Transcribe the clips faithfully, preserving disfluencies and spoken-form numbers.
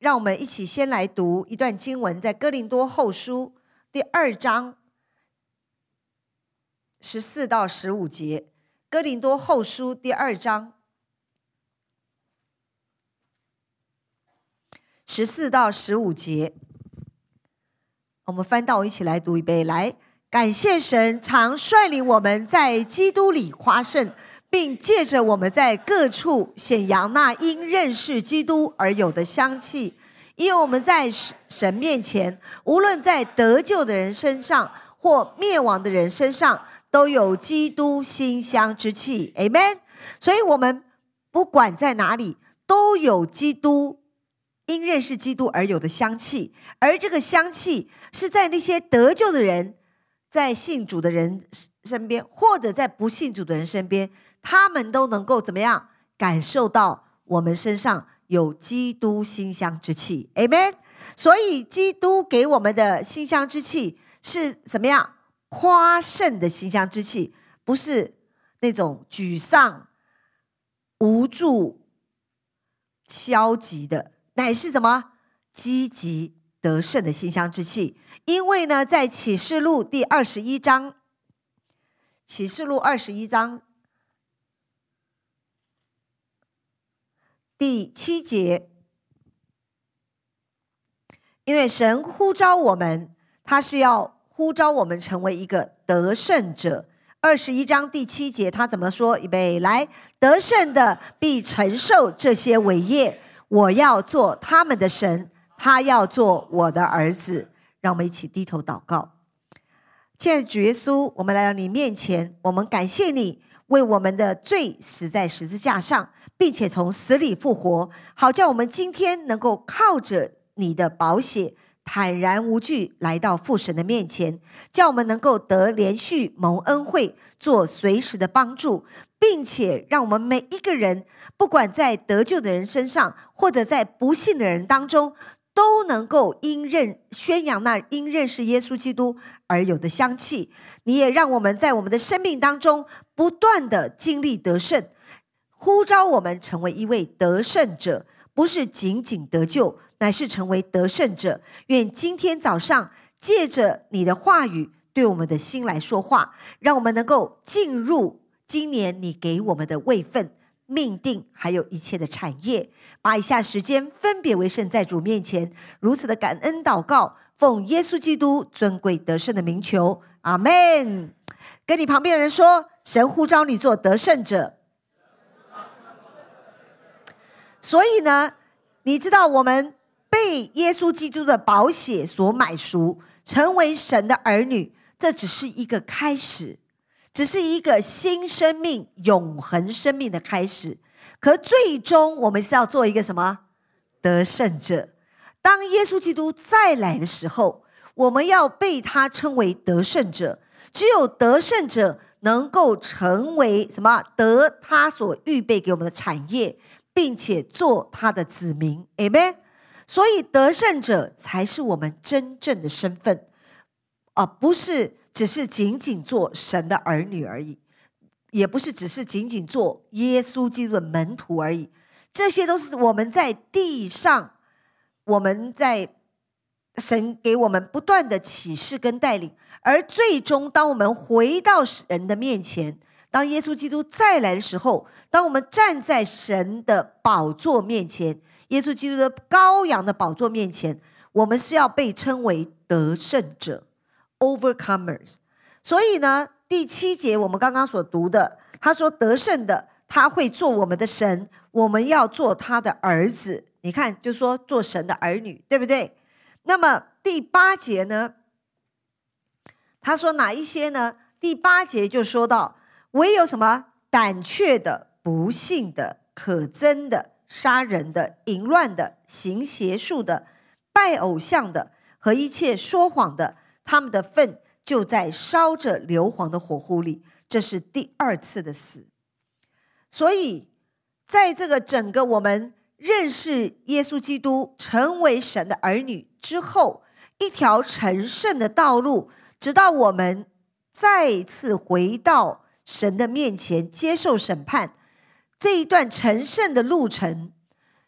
让我们一起先来读一段经文，在哥林多后书第二章十四到十五节。哥林多后书第二章十四到十五节，我们翻到一起来读一杯。来，感谢神常率领我们在基督里夸胜，并借着我们在各处显扬那因认识基督而有的香气，因为我们在神面前，无论在得救的人身上或灭亡的人身上，都有基督馨香之气。 Amen。 所以我们不管在哪里，都有基督因认识基督而有的香气，而这个香气是在那些得救的人，在信主的人身边，或者在不信主的人身边，他们都能够怎么样感受到我们身上有基督馨香之气。 Amen。 所以基督给我们的馨香之气是怎么样？夸胜的馨香之气，不是那种沮丧无助消极的，乃是什么？积极得胜的馨香之气。因为呢，在启示录第二十一章，启示录二十一章第七节，因为神呼召我们，他是要呼召我们成为一个得胜者。二十一章第七节他怎么说？预备来，得胜的必承受这些伟业，我要做他们的神，他要做我的儿子。让我们一起低头祷告。亲爱的主耶稣，我们来到你面前，我们感谢你为我们的罪死在十字架上，并且从死里复活，好叫我们今天能够靠着你的宝血坦然无惧来到父神的面前，叫我们能够得连续蒙恩惠，做随时的帮助，并且让我们每一个人，不管在得救的人身上，或者在不信的人当中，都能够因认宣扬那因认识耶稣基督而有的香气。你也让我们在我们的生命当中不断的经历得胜，呼召我们成为一位得胜者，不是仅仅得救，乃是成为得胜者。愿今天早上借着你的话语对我们的心来说话，让我们能够进入今年你给我们的位分、命定，还有一切的产业。把以下时间分别为圣，在主面前如此的感恩祷告，奉耶稣基督尊贵得胜的名求，阿们。跟你旁边的人说，神呼召你做得胜者。所以呢，你知道我们被耶稣基督的宝血所买赎，成为神的儿女，这只是一个开始，只是一个新生命、永恒生命的开始。可最终我们是要做一个什么？得胜者。当耶稣基督再来的时候，我们要被他称为得胜者。只有得胜者能够成为什么？得他所预备给我们的产业，并且做他的子民。 Amen。 所以得胜者才是我们真正的身份，而不是只是仅仅做神的儿女而已，也不是只是仅仅做耶稣基督的门徒而已。这些都是我们在地上，我们在神给我们不断的启示跟带领，而最终当我们回到神的面前，当耶稣基督再来的时候，当我们站在神的宝座面前，耶稣基督的羔羊的宝座面前，我们是要被称为得胜者 overcomers。 所以呢，第七节我们刚刚所读的，他说得胜的他会做我们的神，我们要做他的儿子。你看，就说做神的儿女，对不对？那么第八节呢，他说哪一些呢？第八节就说到，唯有什么？胆怯的、不信的、可憎的、杀人的、淫乱的、行邪术的、拜偶像的和一切说谎的，他们的份就在烧着硫磺的火湖里。这是第二次的死。所以在这个整个我们认识耶稣基督，成为神的儿女之后，一条成圣的道路，直到我们再次回到神的面前接受审判，这一段成圣的路程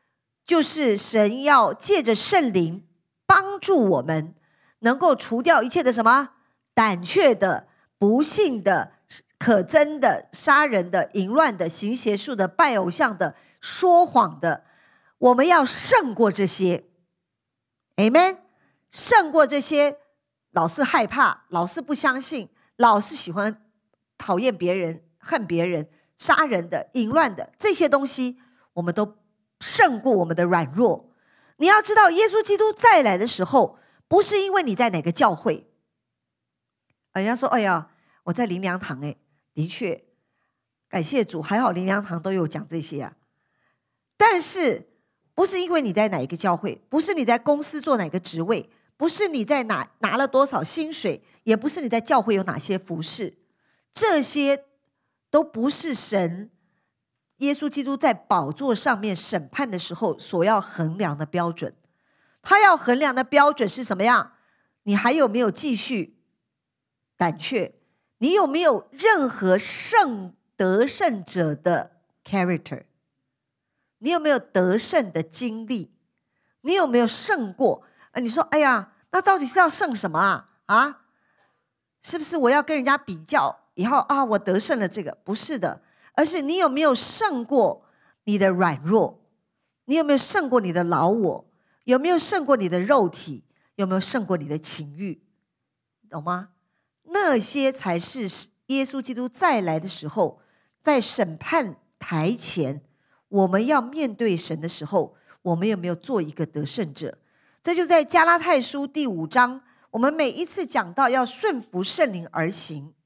就是神要借着圣灵帮助我们，能够除掉一切的什么胆怯的、不信的、可憎的、杀人的、淫乱的、行邪术的、拜偶像的、说谎的。我们要胜过这些 Amen， 胜过这些老是害怕、老是不相信、老是喜欢讨厌别人、恨别人、杀人的、淫乱的，这些东西我们都胜过我们的软弱。你要知道，耶稣基督再来的时候，不是因为你在哪个教会。人家说哎呀，我在灵粮堂，哎，的确感谢主，还好灵粮堂都有讲这些啊。但是不是因为你在哪一个教会，不是你在公司做哪个职位，不是你在哪拿了多少薪水，也不是你在教会有哪些服事，这些都不是神耶稣基督在宝座上面审判的时候所要衡量的标准。他要衡量的标准是什么样？你还有没有继续胆怯？你有没有任何胜得胜者的 character？ 你有没有得胜的经历？你有没有胜过？你说哎呀，那到底是要胜什么啊？啊，是不是我要跟人家比较以后啊，我得胜了这个？不是的，而是你有没有胜过你的软弱？你有没有胜过你的老我？有没有胜过你的肉体？有没有胜过你的情欲？懂吗？那些才是耶稣基督再来的时候，在审判台前，我们要面对神的时候，我们有没有做一个得胜者？这就在加拉太书第五章，我们每一次讲到要顺服圣灵而行，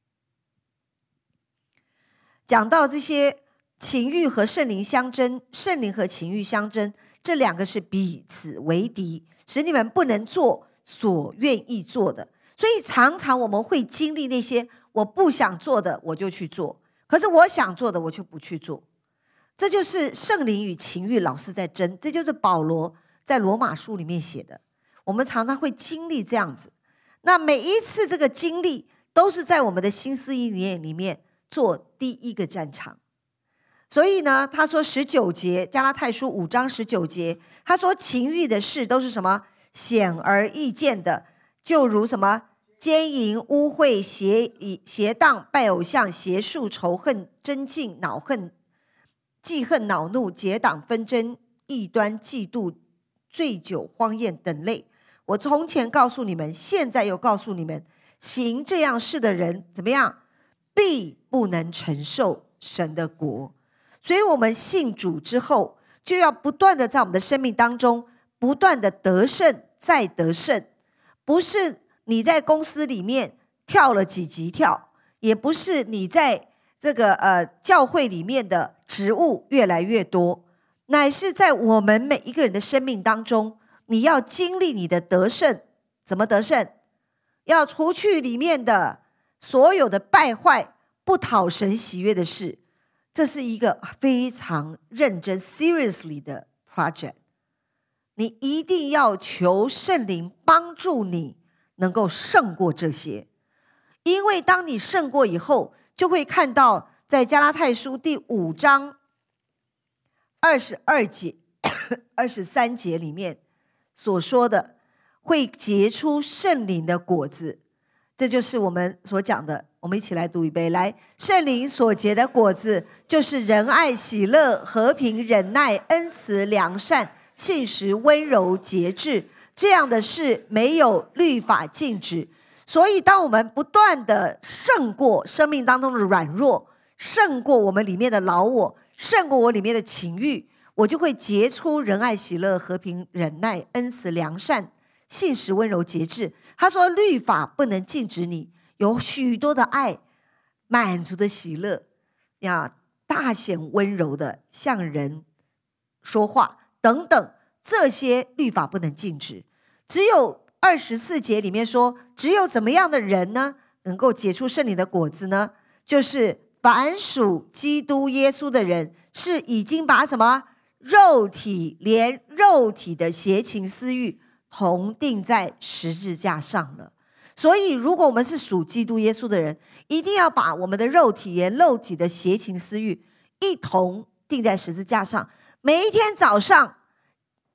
讲到这些情欲和圣灵相争，圣灵和情欲相争，这两个是彼此为敌，使你们不能做所愿意做的。所以常常我们会经历那些我不想做的我就去做，可是我想做的我就不去做。这就是圣灵与情欲老是在争，这就是保罗在罗马书里面写的。我们常常会经历这样子，那每一次这个经历都是在我们的心思意念里面做第一个战场。所以呢，他说十九节，加拉太书五章十九节，他说情欲的事都是什么？显而易见的，就如什么奸淫、污秽、邪邪荡、拜偶像、邪术、仇恨、争竞、恼恨、记恨、恼怒、结党、纷争、异端、嫉妒、醉酒、荒宴等类。我从前告诉你们，现在又告诉你们，行这样事的人怎么样？必不能承受神的国。所以我们信主之后，就要不断的在我们的生命当中不断的得胜再得胜。不是你在公司里面跳了几级跳，也不是你在这个呃教会里面的职务越来越多，乃是在我们每一个人的生命当中，你要经历你的得胜。怎么得胜？要除去里面的所有的败坏、不讨神喜悦的事。这是一个非常认真 seriously 的 project， 你一定要求圣灵帮助你能够胜过这些。因为当你胜过以后，就会看到在加拉太书第五章二十二节二十三节里面所说的，会结出圣灵的果子。这就是我们所讲的，我们一起来读一杯。来，圣灵所结的果子，就是仁爱、喜乐、和平、忍耐、恩慈、良善、信实、温柔、节制。这样的事没有律法禁止。所以当我们不断的胜过生命当中的软弱，胜过我们里面的老我，胜过我里面的情欲，我就会结出仁爱、喜乐、和平、忍耐、恩慈、良善、信实、温柔、节制。他说律法不能禁止你有许多的爱，满足的喜乐，呀，大显温柔的向人说话等等，这些律法不能禁止。只有二十四节里面说，只有怎么样的人呢，能够结出圣灵的果子呢？就是凡属基督耶稣的人，是已经把什么肉体，连肉体的邪情私欲同钉在十字架上了。所以如果我们是属基督耶稣的人，一定要把我们的肉体，连肉体的邪情私欲一同钉在十字架上。每一天早上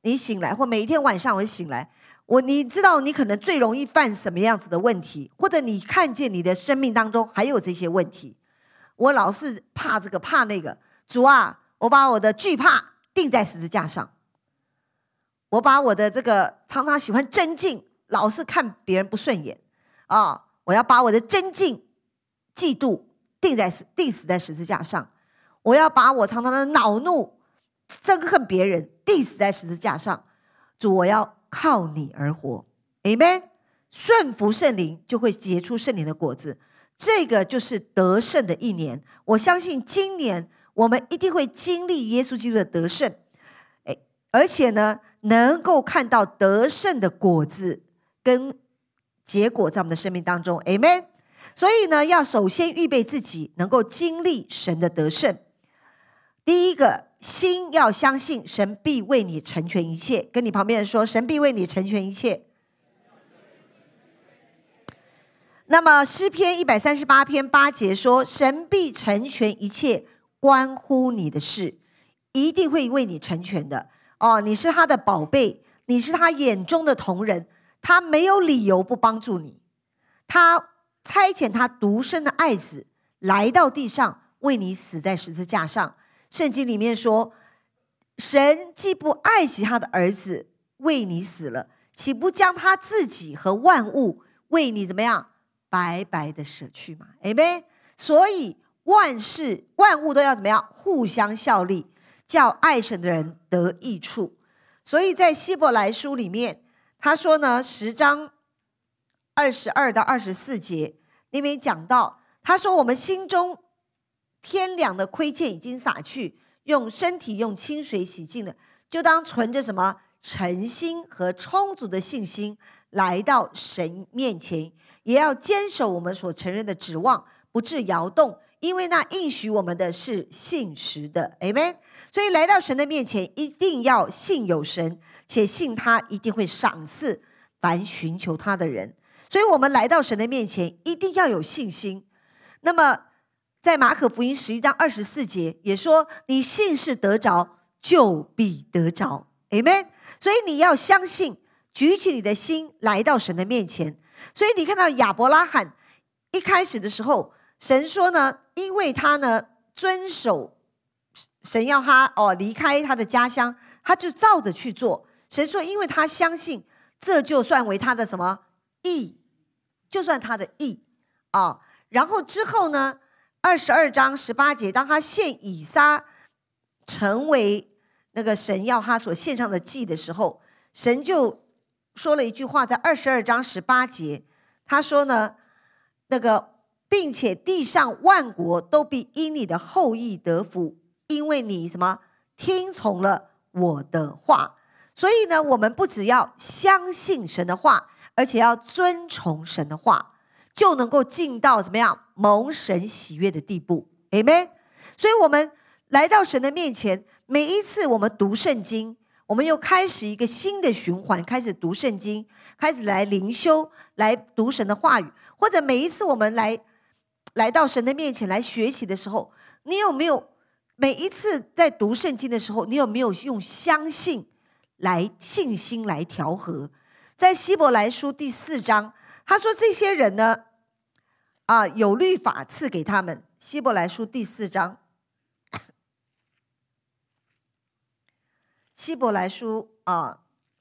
你醒来，或每一天晚上我醒来，我你知道你可能最容易犯什么样子的问题，或者你看见你的生命当中还有这些问题。我老是怕这个怕那个，主啊，我把我的惧怕钉在十字架上，我把我的这个常常喜欢争竞，老是看别人不顺眼啊，我要把我的争竞、嫉妒钉在钉死在十字架上，我要把我常常的恼怒、憎恨别人钉死在十字架上。主，我要靠你而活 ，Amen。顺服圣灵就会结出圣灵的果子。这个就是得胜的一年，我相信今年我们一定会经历耶稣基督的得胜，而且呢，能够看到得胜的果子跟结果在我们的生命当中 ，Amen。所以呢，要首先预备自己能够经历神的得胜。第一个，心要相信神必为你成全一切，跟你旁边人说，神必为你成全一切。那么诗篇一百三十八篇八节说，神必成全一切关乎你的事，一定会为你成全的。哦，你是他的宝贝，你是他眼中的瞳人，他没有理由不帮助你。他差遣他独生的爱子来到地上，为你死在十字架上。圣经里面说，神既不爱惜他的儿子为你死了，岂不将他自己和万物为你怎么样白白的舍去嘛？ Amen。 所以万事万物都要怎么样互相效力，叫爱神的人得益处。所以在希伯来书里面他说呢，十章二十二到二十四节那边讲到，他说我们心中天良的亏欠已经洒去，用身体用清水洗净了，就当存着什么诚心和充足的信心来到神面前，也要坚守我们所承认的指望，不致摇动，因为那应许我们的是信实的 Amen。 所以来到神的面前，一定要信有神，且信他一定会赏赐凡寻求他的人。所以我们来到神的面前一定要有信心。那么在马可福音十一章二十四节也说，你信是得着，就必得着 Amen。 所以你要相信，举起你的心来到神的面前。所以你看到亚伯拉罕一开始的时候，神说呢，因为他呢遵守神要他哦离开他的家乡，他就照着去做。神说因为他相信，这就算为他的什么义，就算他的义啊。然后之后呢，二十二章十八节，当他献以撒成为那个神要他所献上的祭的时候，神就说了一句话，在二十二章十八节，他说呢，那个并且地上万国都必因你的后裔得福，因为你什么听从了我的话。所以呢，我们不只要相信神的话，而且要遵从神的话，就能够进到怎么样蒙神喜悦的地步 Amen。 所以我们来到神的面前，每一次我们读圣经，我们又开始一个新的循环，开始读圣经，开始来灵修，来读神的话语。或者每一次我们来来到神的面前来学习的时候，你有没有每一次在读圣经的时候，你有没有用相信来信心来调和？在希伯来书第四章，他说这些人呢，啊，有律法赐给他们。希伯来书第四章，希伯来书啊，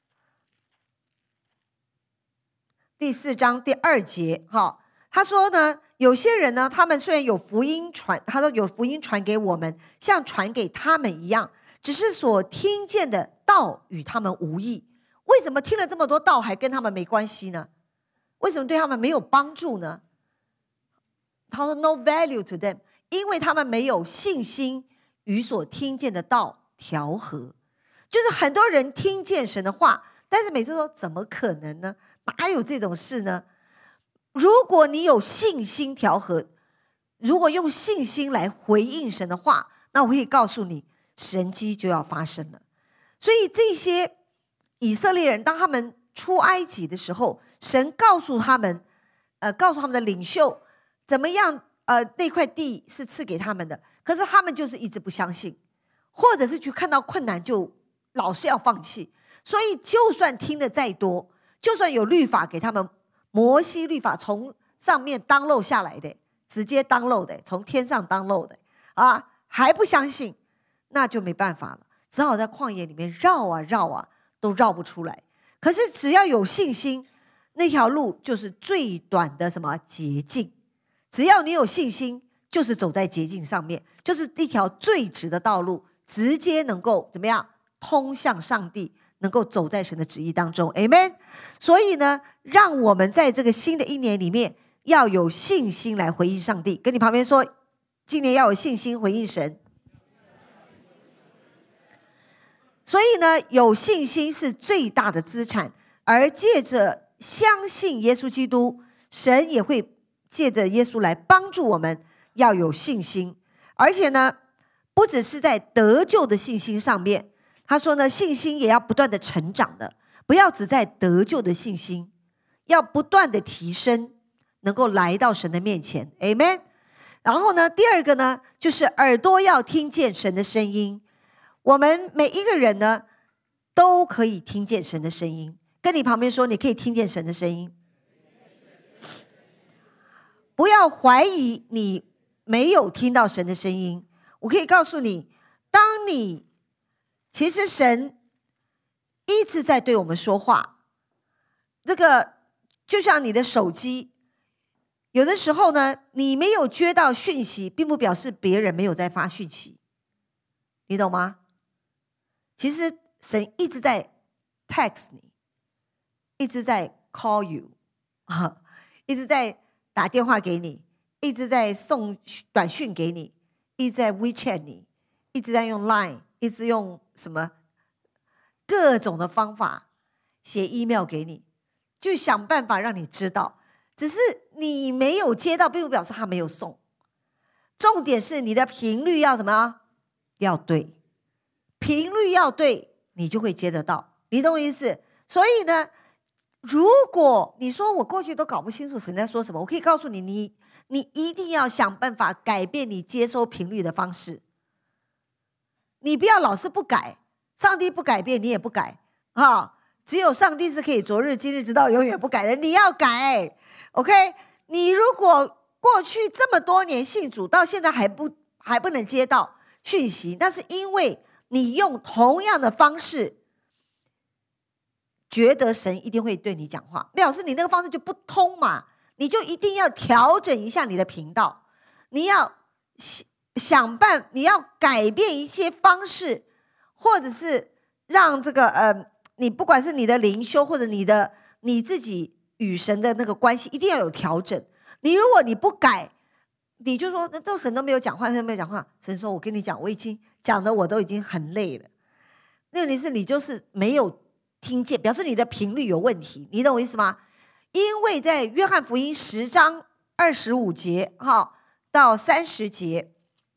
第四章第二节，哈，他说呢，有些人呢，他们虽然有福音传，他说有福音传给我们，像传给他们一样，只是所听见的道与他们无益。为什么听了这么多道还跟他们没关系呢？为什么对他们没有帮助呢？他说 no value to them， 因为他们没有信心与所听见的道调和。就是很多人听见神的话，但是每次说怎么可能呢？哪有这种事呢？如果你有信心调和，如果用信心来回应神的话，那我可以告诉你，神迹就要发生了。所以这些以色列人当他们出埃及的时候，神告诉他们，呃，告诉他们的领袖怎么样，呃，那块地是赐给他们的，可是他们就是一直不相信，或者是去看到困难就老是要放弃。 所以就算听得再多，就算有律法给他们，摩西律法从上面download下来的，直接download的，从天上download的啊，还不相信，那就没办法了，只好在旷野里面绕啊绕啊，都绕不出来。可是只要有信心，那条路就是最短的什么捷径。只要你有信心，就是走在捷径上面，就是一条最直的道路，直接能够怎么样通向上帝，能够走在神的旨意当中 Amen。 所以呢，让我们在这个新的一年里面要有信心来回应上帝。跟你旁边说，今年要有信心回应神。所以呢，有信心是最大的资产，而借着相信耶稣基督，神也会借着耶稣来帮助我们要有信心。而且呢，不只是在得救的信心上面，他说呢，信心也要不断的成长的，不要只在得救的信心，要不断的提升，能够来到神的面前 Amen。 然后呢，第二个呢，就是耳朵要听见神的声音。我们每一个人呢，都可以听见神的声音。跟你旁边说，你可以听见神的声音。不要怀疑你没有听到神的声音。我可以告诉你，当你其实神一直在对我们说话。这个就像你的手机，有的时候呢，你没有接到讯息，并不表示别人没有在发讯息，你懂吗？其实神一直在 text 你，一直在 call you， 一直在打电话给你，一直在送短讯给你，一直在 WeChat 你，一直在用 Line， 一直用什么各种的方法写 email 给你，就想办法让你知道。只是你没有接到，并不表示他没有送。重点是你的频率要什么？要对。频率要对，你就会接得到，你懂我意思？所以呢，如果你说我过去都搞不清楚神在说什么，我可以告诉你，你你一定要想办法改变你接收频率的方式。你不要老是不改，上帝不改变，你也不改啊！只有上帝是可以昨日今日直到永远不改的，你要改 ，OK？ 你如果过去这么多年信主，到现在还不还不能接到讯息，那是因为你用同样的方式觉得神一定会对你讲话，表示你那个方式就不通嘛，你就一定要调整一下你的频道，你要想办，你要改变一些方式，或者是让这个呃，你不管是你的灵修或者你的你自己与神的那个关系，一定要有调整。你如果你不改，你就说那都神都没有讲话，神都没有讲话。神说：“我跟你讲，我已经讲的我都已经很累了。”问题是你就是没有听见，表示你的频率有问题，你懂我意思吗？因为在约翰福音十章二十五节哈到三十节，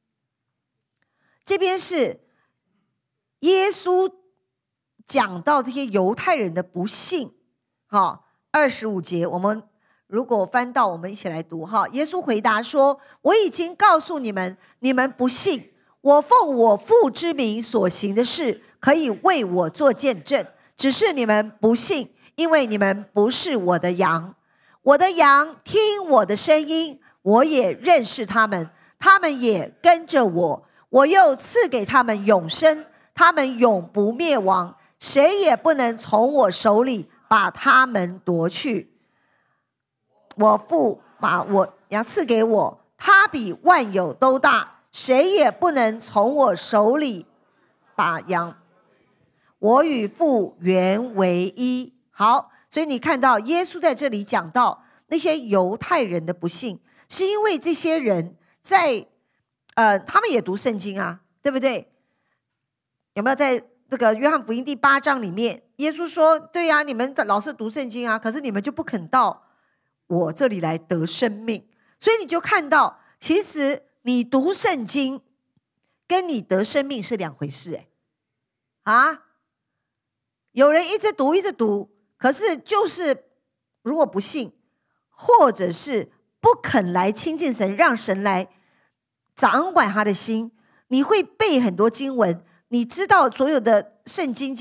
这边是耶稣讲到这些犹太人的不信。哈，二十五节我们。如果翻到，我们一起来读哈。耶稣回答说：“我已经告诉你们，你们不信。我奉我父之名所行的事，可以为我做见证。只是你们不信，因为你们不是我的羊。我的羊听我的声音，我也认识他们，他们也跟着我。我又赐给他们永生，他们永不灭亡，谁也不能从我手里把他们夺去。我父把我羊赐给我，他比万有都大，谁也不能从我手里把羊。我与父原为一。”好，所以你看到耶稣在这里讲到那些犹太人的不信，是因为这些人在呃，他们也读圣经啊，对不对？有没有在这个约翰福音第八章里面，耶稣说：“对呀、啊，你们老是读圣经啊，可是你们就不肯到我这里来得生命。”所以你就看到，其实你读圣经跟你得生命是两回事。哎，啊，有人一直读一直读，可是就是如果不信，或者是不肯来亲近神，让神来掌管他的心，你会背很多经文，你知道所有的圣经经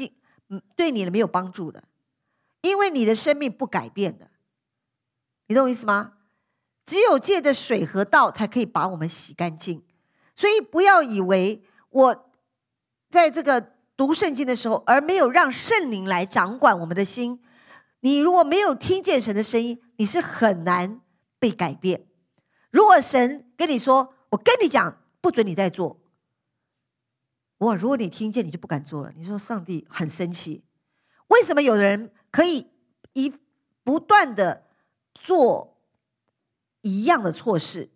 嗯，对你没有帮助的，因为你的生命不改变的。你懂我意思吗？只有借着水和道才可以把我们洗干净。所以不要以为我在这个读圣经的时候，而没有让圣灵来掌管我们的心，你如果没有听见神的声音，你是很难被改变。如果神跟你说，我跟你讲不准你再做，哇，如果你听见你就不敢做了，你说上帝很生气。为什么有的人可以一不断的做一样的错事？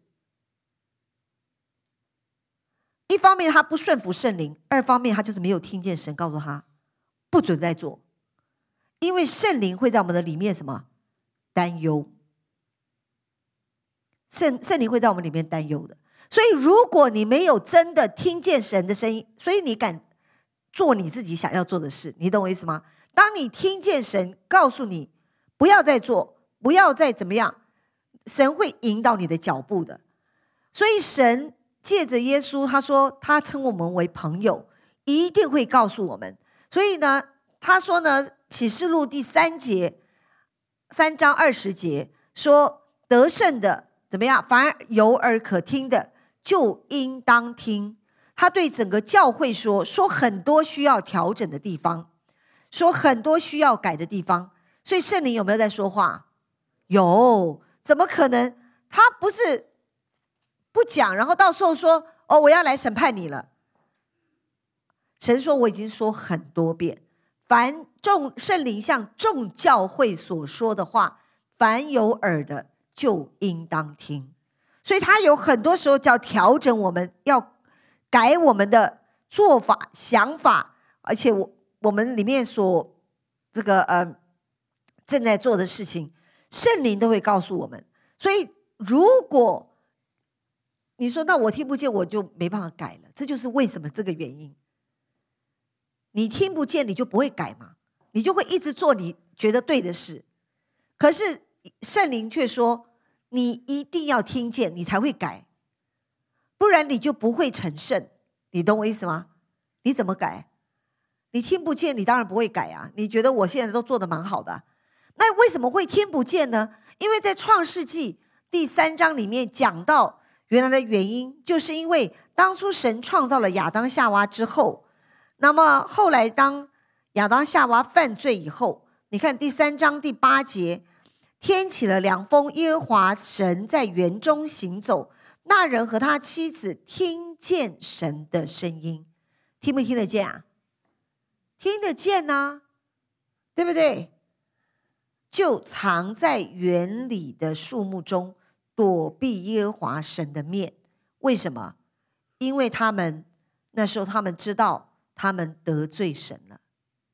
一方面他不顺服圣灵，二方面他就是没有听见神告诉他不准再做。因为圣灵会在我们的里面什么？担忧。圣圣灵会在我们里面担忧的。所以如果你没有真的听见神的声音，所以你敢做你自己想要做的事，你懂我意思吗？当你听见神告诉你不要再做，不要再怎么样，神会引导你的脚步的。所以神借着耶稣，他说他称我们为朋友，一定会告诉我们。所以呢，他说呢，启示录第三节三章二十节说，得胜的怎么样？凡有耳可听的，就应当听。他对整个教会说，说很多需要调整的地方，说很多需要改的地方。所以圣灵有没有在说话？有，怎么可能？他不是不讲，然后到时候说哦，我要来审判你了。神说我已经说很多遍，凡众圣灵向众教会所说的话，凡有耳的就应当听。所以他有很多时候叫调整我们，要改我们的做法想法，而且我我们里面所这个呃正在做的事情，圣灵都会告诉我们。所以如果你说那我听不见，我就没办法改了，这就是为什么这个原因。你听不见，你就不会改嘛，你就会一直做你觉得对的事。可是圣灵却说，你一定要听见，你才会改，不然你就不会成圣。你懂我意思吗？你怎么改？你听不见，你当然不会改啊。你觉得我现在都做得蛮好的，那为什么会听不见呢？因为在创世纪第三章里面讲到，原来的原因就是因为当初神创造了亚当夏娃之后，那么后来当亚当夏娃犯罪以后，你看第三章第八节，天起了凉风，耶和华神在园中行走，那人和他妻子听见神的声音。听不听得见啊？听得见啊，对不对？就藏在园里的树木中，躲避耶和华神的面。为什么？因为他们那时候他们知道他们得罪神了，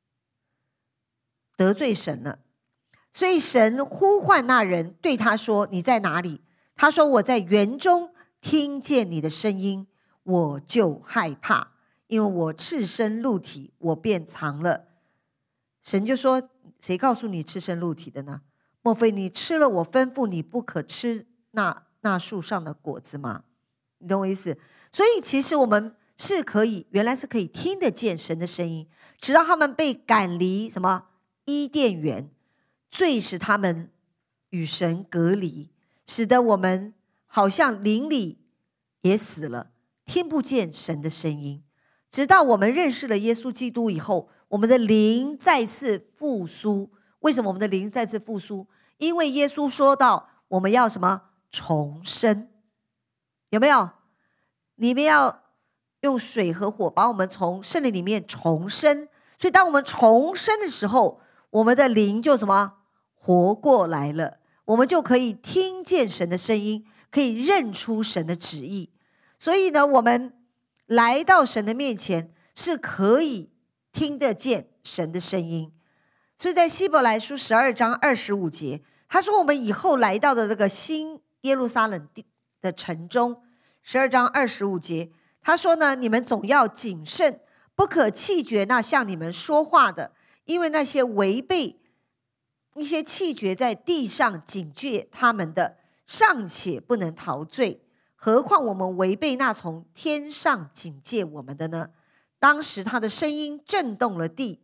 得罪神了。所以神呼唤那人，对他说，你在哪里？他说，我在园中听见你的声音，我就害怕，因为我赤身露体，我便藏了。神就说，谁告诉你赤身露体的呢？莫非你吃了我吩咐你不可吃那那树上的果子吗？你懂我意思？所以其实我们是可以，原来是可以听得见神的声音，直到他们被赶离什么伊甸园，罪使他们与神隔离，使得我们好像灵里也死了，听不见神的声音。直到我们认识了耶稣基督以后，我们的灵再次复苏。为什么我们的灵再次复苏？因为耶稣说到我们要什么？重生。有没有？你们要用水和火把我们从圣灵里面重生。所以当我们重生的时候，我们的灵就什么？活过来了，我们就可以听见神的声音，可以认出神的旨意。所以呢，我们来到神的面前是可以听得见神的声音。所以在希伯来书十二章二十五节，他说我们以后来到的这个新耶路撒冷的城中，十二章二十五节，他说呢，你们总要谨慎，不可弃绝那向你们说话的，因为那些违背一些弃绝在地上警戒他们的，尚且不能逃罪，何况我们违背那从天上警戒我们的呢？当时他的声音震动了地，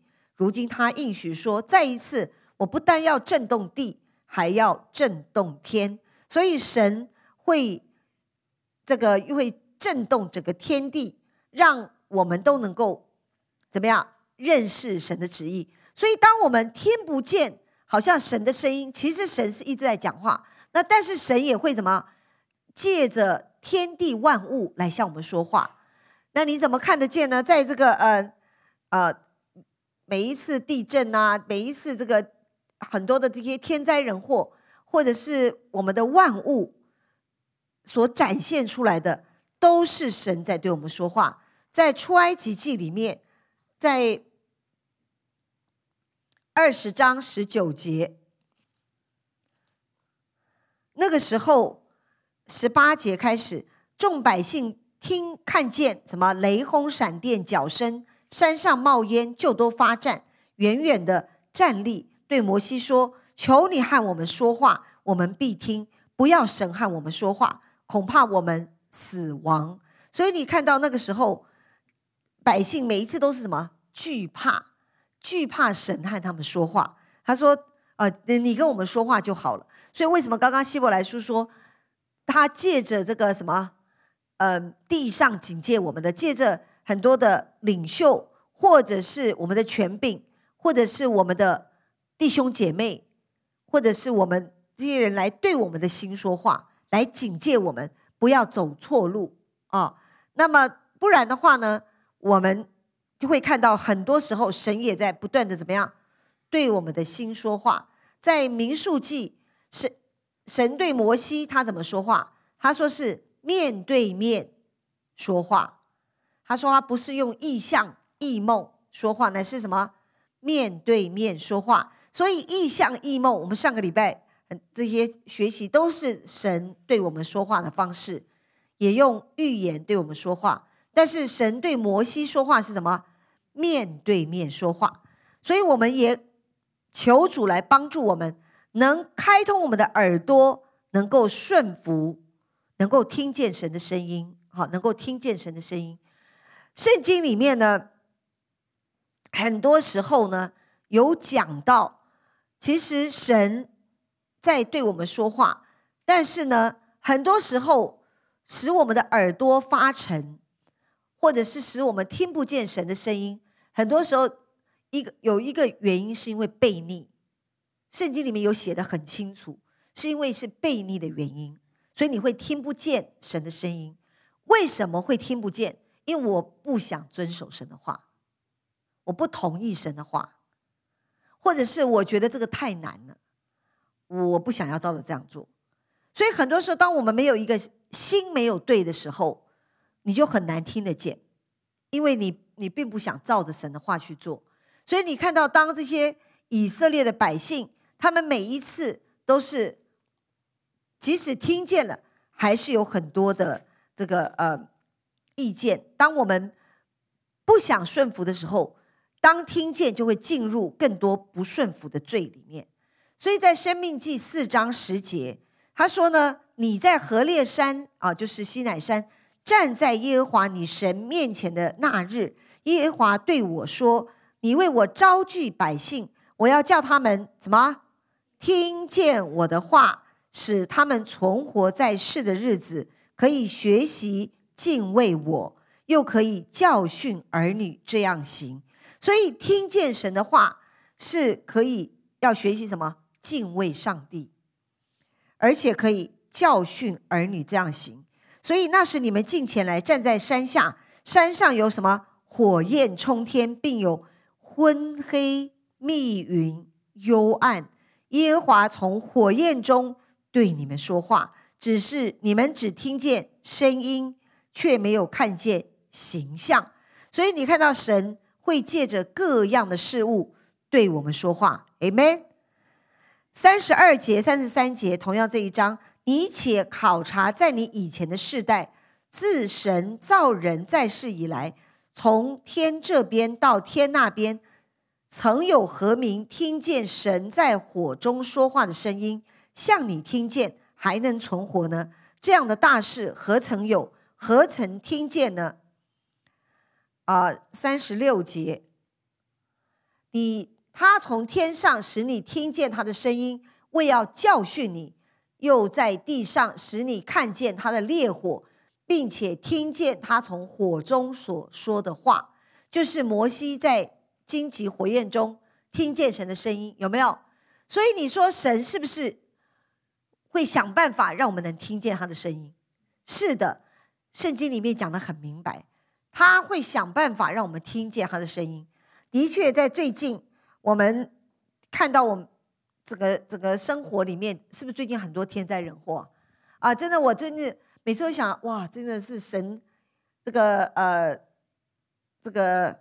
如今他应许说，再一次，我不但要震动地，还要震动天。所以神会这个会震动整个天地，让我们都能够怎么样认识神的旨意。所以当我们听不见好像神的声音，其实神是一直在讲话，那但是神也会怎么借着天地万物来向我们说话。那你怎么看得见呢？在这个呃呃每一次地震啊，每一次这个很多的这些天灾人祸，或者是我们的万物所展现出来的，都是神在对我们说话。在出埃及记里面，在二十章十九节，那个时候十八节开始，众百姓听看见什么雷轰闪电角声，山上冒烟，就都发战，远远的站立，对摩西说，求你和我们说话，我们必听，不要神和我们说话，恐怕我们死亡。所以你看到那个时候百姓每一次都是什么惧怕，惧怕神和他们说话。他说呃，你跟我们说话就好了。所以为什么刚刚希伯来书说他借着这个什么呃，地上警戒我们的，借着很多的领袖，或者是我们的权柄，或者是我们的弟兄姐妹，或者是我们这些人来对我们的心说话，来警戒我们不要走错路啊。那么不然的话呢，我们就会看到很多时候神也在不断的怎么样对我们的心说话。在民数记，神神对摩西他怎么说话？他说是面对面说话。他说他不是用异象异梦说话，乃是什么面对面说话。所以异象异梦，我们上个礼拜这些学习都是神对我们说话的方式，也用预言对我们说话。但是神对摩西说话是什么？面对面说话。所以我们也求主来帮助我们，能开通我们的耳朵，能够顺服，能够听见神的声音。好，能够听见神的声音。圣经里面呢，很多时候呢有讲到，其实神在对我们说话，但是呢很多时候使我们的耳朵发沉，或者是使我们听不见神的声音，很多时候一个有一个原因是因为悖逆。圣经里面有写得很清楚，是因为是悖逆的原因，所以你会听不见神的声音。为什么会听不见？因为我不想遵守神的话，我不同意神的话，或者是我觉得这个太难了，我不想要照着这样做。所以很多时候当我们没有一个心没有对的时候，你就很难听得见，因为你你并不想照着神的话去做。所以你看到当这些以色列的百姓，他们每一次都是即使听见了，还是有很多的这个呃意见。当我们不想顺服的时候，当听见就会进入更多不顺服的罪里面。所以在申命记四章十节，他说呢，你在何烈山啊，就是西乃山，站在耶和华你神面前的那日，耶和华对我说，你为我招聚百姓，我要叫他们怎么听见我的话，使他们存活在世的日子，可以学习敬畏我，又可以教训儿女这样行。所以听见神的话是可以要学习什么？敬畏上帝，而且可以教训儿女这样行。所以那时你们近前来，站在山下，山上有什么？火焰冲天，并有昏黑密云幽暗。耶和华从火焰中对你们说话，只是你们只听见声音，却没有看见形象。所以你看到神会借着各样的事物对我们说话。 Amen。 三十二节三十三节同样这一章，你且考察在你以前的世代，自神造人在世以来，从天这边到天那边，曾有何民听见神在火中说话的声音，像你听见还能存活呢？这样的大事何曾有，何曾听见呢？啊、呃，三十六节， 你他从天上使你听见他的声音，为要教训你，又在地上使你看见他的烈火，并且听见他从火中所说的话。就是摩西在荆棘火焰中听见神的声音，有没有？所以你说神是不是会想办法让我们能听见他的声音？是的，圣经里面讲得很明白，他会想办法让我们听见他的声音。的确在最近我们看到我们这个这个生活里面，是不是最近很多天灾人祸啊？真的，我真的每次都想，哇，真的是神这个呃这个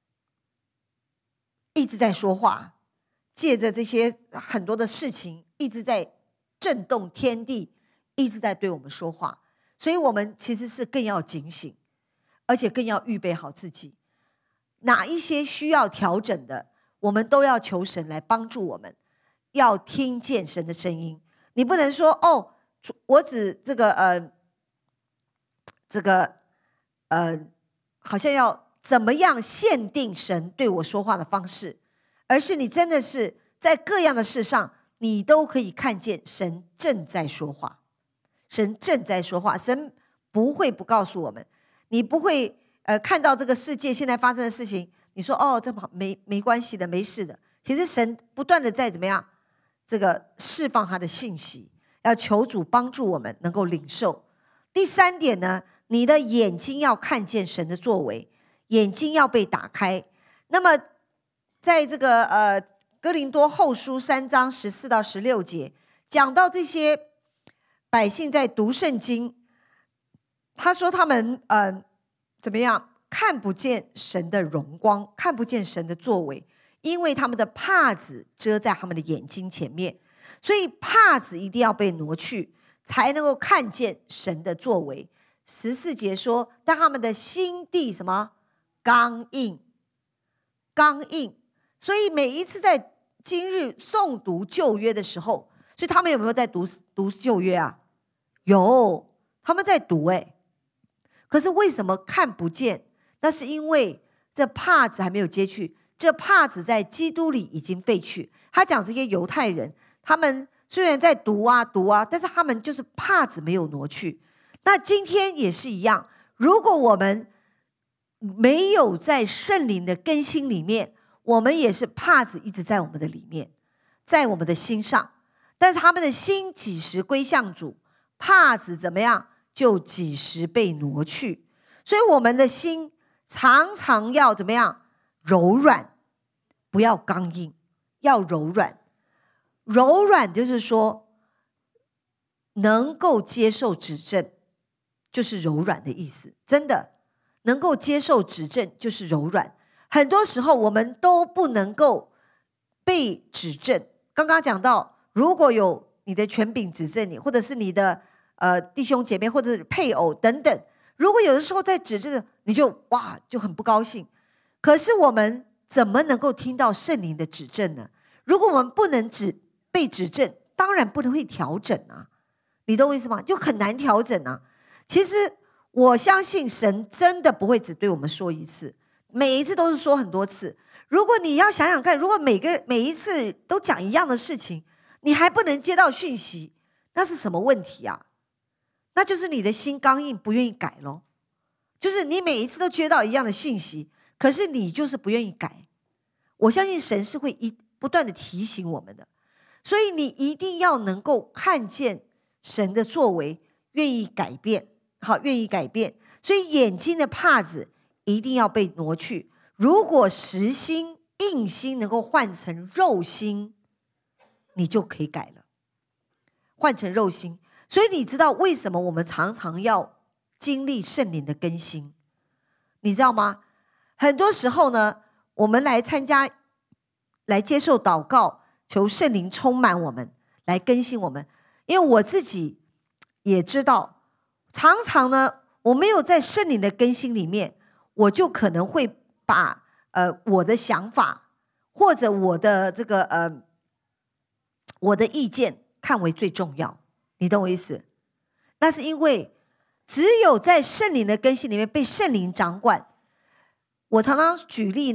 一直在说话，借着这些很多的事情一直在震动天地，一直在对我们说话。所以我们其实是更要警醒，而且更要预备好自己，哪一些需要调整的，我们都要求神来帮助我们，要听见神的声音。你不能说哦，我只这个呃这个呃好像要怎么样限定神对我说话的方式，而是你真的是在各样的事上，你都可以看见神正在说话。神正在说话，神不会不告诉我们。你不会呃看到这个世界现在发生的事情，你说哦，这没没关系的，没事的。其实神不断的在怎么样，这个释放他的信息，要求主帮助我们能够领受。第三点呢，你的眼睛要看见神的作为，眼睛要被打开。那么在这个呃哥林多后书三章十四到十六节，讲到这些百姓在读圣经，他说他们呃怎么样看不见神的荣光，看不见神的作为，因为他们的帕子遮在他们的眼睛前面，所以帕子一定要被挪去，才能够看见神的作为。十四节说，但他们的心地什么刚硬，刚硬。所以每一次在今日诵读旧约的时候，所以他们有没有在读读旧约啊？有，他们在读哎，可是为什么看不见？那是因为这帕子还没有揭去，这帕子在基督里已经废去。他讲这些犹太人，他们虽然在读啊读啊，但是他们就是帕子没有挪去。那今天也是一样，如果我们没有在圣灵的更新里面，我们也是帕子一直在我们的里面，在我们的心上，但是他们的心几时归向主，帕子怎么样就几时被挪去。所以我们的心常常要怎么样柔软，不要刚硬，要柔软。柔软就是说能够接受指正，就是柔软的意思。真的能够接受指正就是柔软。很多时候我们都不能够被指正。刚刚讲到，如果有你的权柄指正你，或者是你的呃弟兄姐妹或者是配偶等等，如果有的时候在指正，你就哇就很不高兴。可是我们怎么能够听到圣灵的指正呢？如果我们不能指被指正，当然不能会调整啊，你懂我意思吗？就很难调整啊。其实我相信神真的不会只对我们说一次，每一次都是说很多次。如果你要想想看，如果每个每一次都讲一样的事情，你还不能接到讯息，那是什么问题啊？那就是你的心刚硬，不愿意改咯。就是你每一次都接到一样的讯息，可是你就是不愿意改。我相信神是会一不断的提醒我们的，所以你一定要能够看见神的作为，愿意改变，好，愿意改变。所以眼睛的帕子一定要被挪去。如果实心硬心能够换成肉心，你就可以改了，换成肉心。所以你知道为什么我们常常要经历圣灵的更新，你知道吗？很多时候呢，我们来参加来接受祷告，求圣灵充满我们，来更新我们。因为我自己也知道，常常呢我没有在圣灵的更新里面，我就可能会把呃我的想法或者我的这个呃我的意见看为最重要，你懂我意思？那是因为只有在圣灵的更新里面被圣灵掌管。我常常举例呢，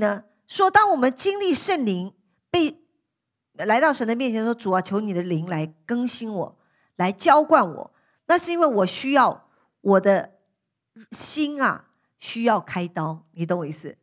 说，当我们经历圣灵，被来到神的面前说，主啊，求你的灵来更新我，来浇灌我，那是因为我需要我的心啊，需要开刀。你懂我意思？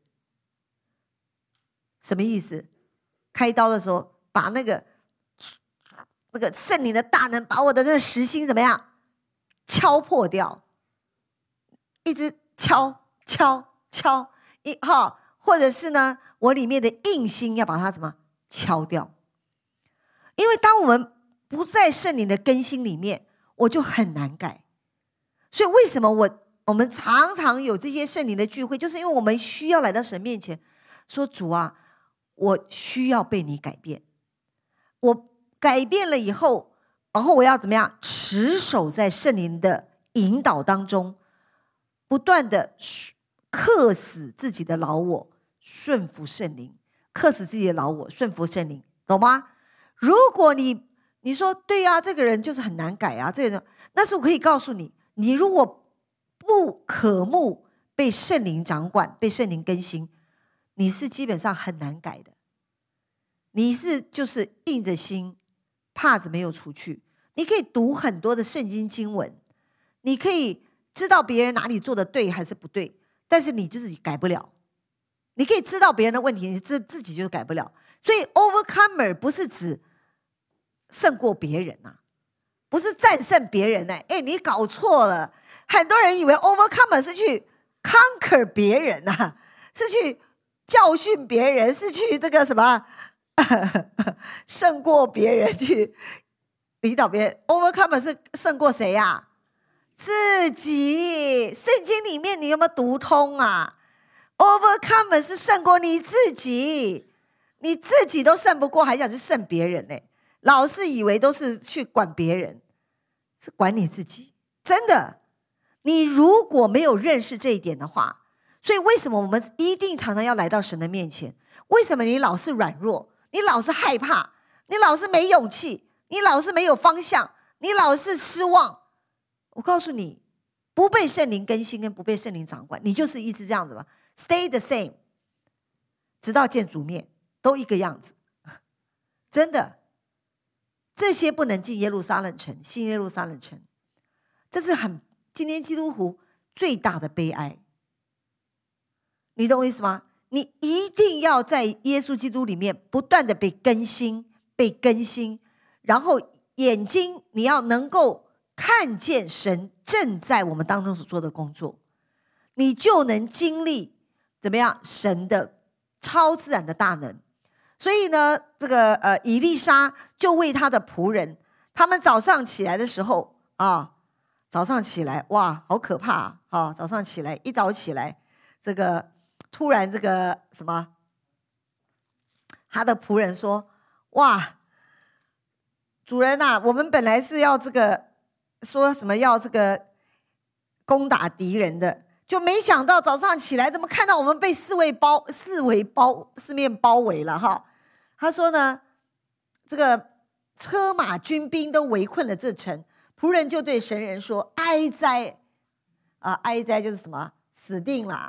什么意思？开刀的时候，把那个那个圣灵的大能，把我的那个实心怎么样敲破掉，一直敲敲敲，一哈，或者是呢，我里面的硬心要把它怎么敲掉？因为当我们不在圣灵的更新里面，我就很难改。所以为什么我我们常常有这些圣灵的聚会，就是因为我们需要来到神面前，说主啊，我需要被你改变。我改变了以后，然后我要怎么样持守在圣灵的引导当中，不断的克死自己的老我，顺服圣灵，克死自己的老我，顺服圣灵，懂吗？如果你你说对啊，这个人就是很难改啊，这个人，但是我可以告诉你，你如果不渴慕被圣灵掌管，被圣灵更新，你是基本上很难改的。你是就是硬着心，帕子没有除去。你可以读很多的圣经经文，你可以知道别人哪里做的对还是不对，但是你自己改不了。你可以知道别人的问题，你自自己就改不了。所以 overcomer 不是指胜过别人啊，不是战胜别人哎、欸，你搞错了。很多人以为 overcomer 是去 conquer 别人啊，是去教训别人，是去这个什么胜过别人，去领导别人。 overcomer 是胜过谁啊？自己。圣经里面你有没有读通啊？ overcomer 是胜过你自己，你自己都胜不过，还想去胜别人呢、欸？老是以为都是去管别人，是管你自己。真的，你如果没有认识这一点的话，所以为什么我们一定常常要来到神的面前？为什么你老是软弱？你老是害怕？你老是没勇气？你老是没有方向？你老是失望？我告诉你，不被圣灵更新跟不被圣灵掌管，你就是一直这样子吧 ，stay the same， 直到见主面都一个样子。真的，这些不能进耶路撒冷城，新耶路撒冷城，这是很今天基督徒最大的悲哀。你懂我意思吗？你一定要在耶稣基督里面不断的被更新，被更新，然后眼睛你要能够看见神正在我们当中所做的工作，你就能经历怎么样神的超自然的大能。所以呢，这个呃以利沙就为他的仆人，他们早上起来的时候啊，早上起来哇，好可怕啊！啊早上起来一早起来，这个突然这个什么，他的仆人说：“哇，主人呐、啊，我们本来是要这个说什么要这个攻打敌人的，就没想到早上起来怎么看到我们被四围包四围包四面包围了哈。”他说呢，这个车马军兵都围困了这城，仆人就对神人说：“哀哉啊，哀哉就是什么死定了。”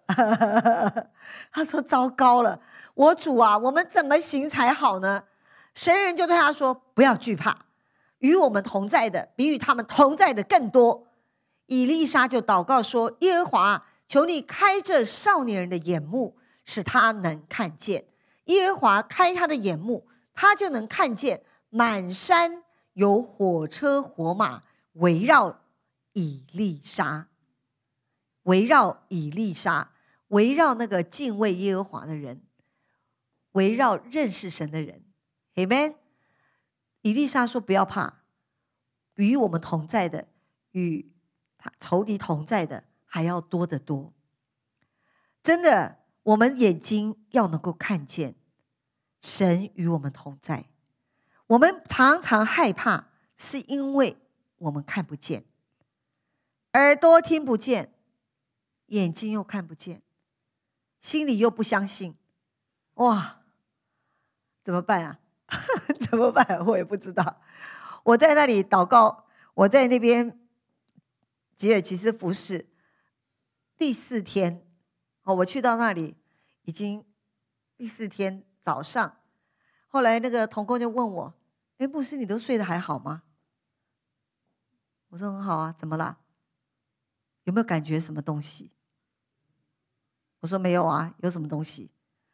他说：“糟糕了，我主啊，我们怎么行才好呢？”神人就对他说：“不要惧怕，与我们同在的比与他们同在的更多。”以利沙就祷告说：“耶和华，求你开这少年人的眼目，使他能看见。”耶和华开他的眼目，他就能看见满山有火车火马围绕以利沙，围绕以利沙，围绕那个敬畏耶和华的人，围绕认识神的人。 Amen。 以利沙说：“不要怕，与我们同在的与仇敌同在的还要多得多。”真的，我们眼睛要能够看见神与我们同在。我们常常害怕，是因为我们看不见，耳朵听不见，眼睛又看不见，心里又不相信。哇，怎么办啊？怎么办？我也不知道。我在那里祷告，我在那边吉尔吉斯服侍第四天，哦，我去到那里已经第四天早上，后来那个同工就问我：“哎，牧师，你都睡得还好吗？”我说：“很好啊，怎么了？有没有感觉什么东西？”我说：“没有啊，有什么东西？”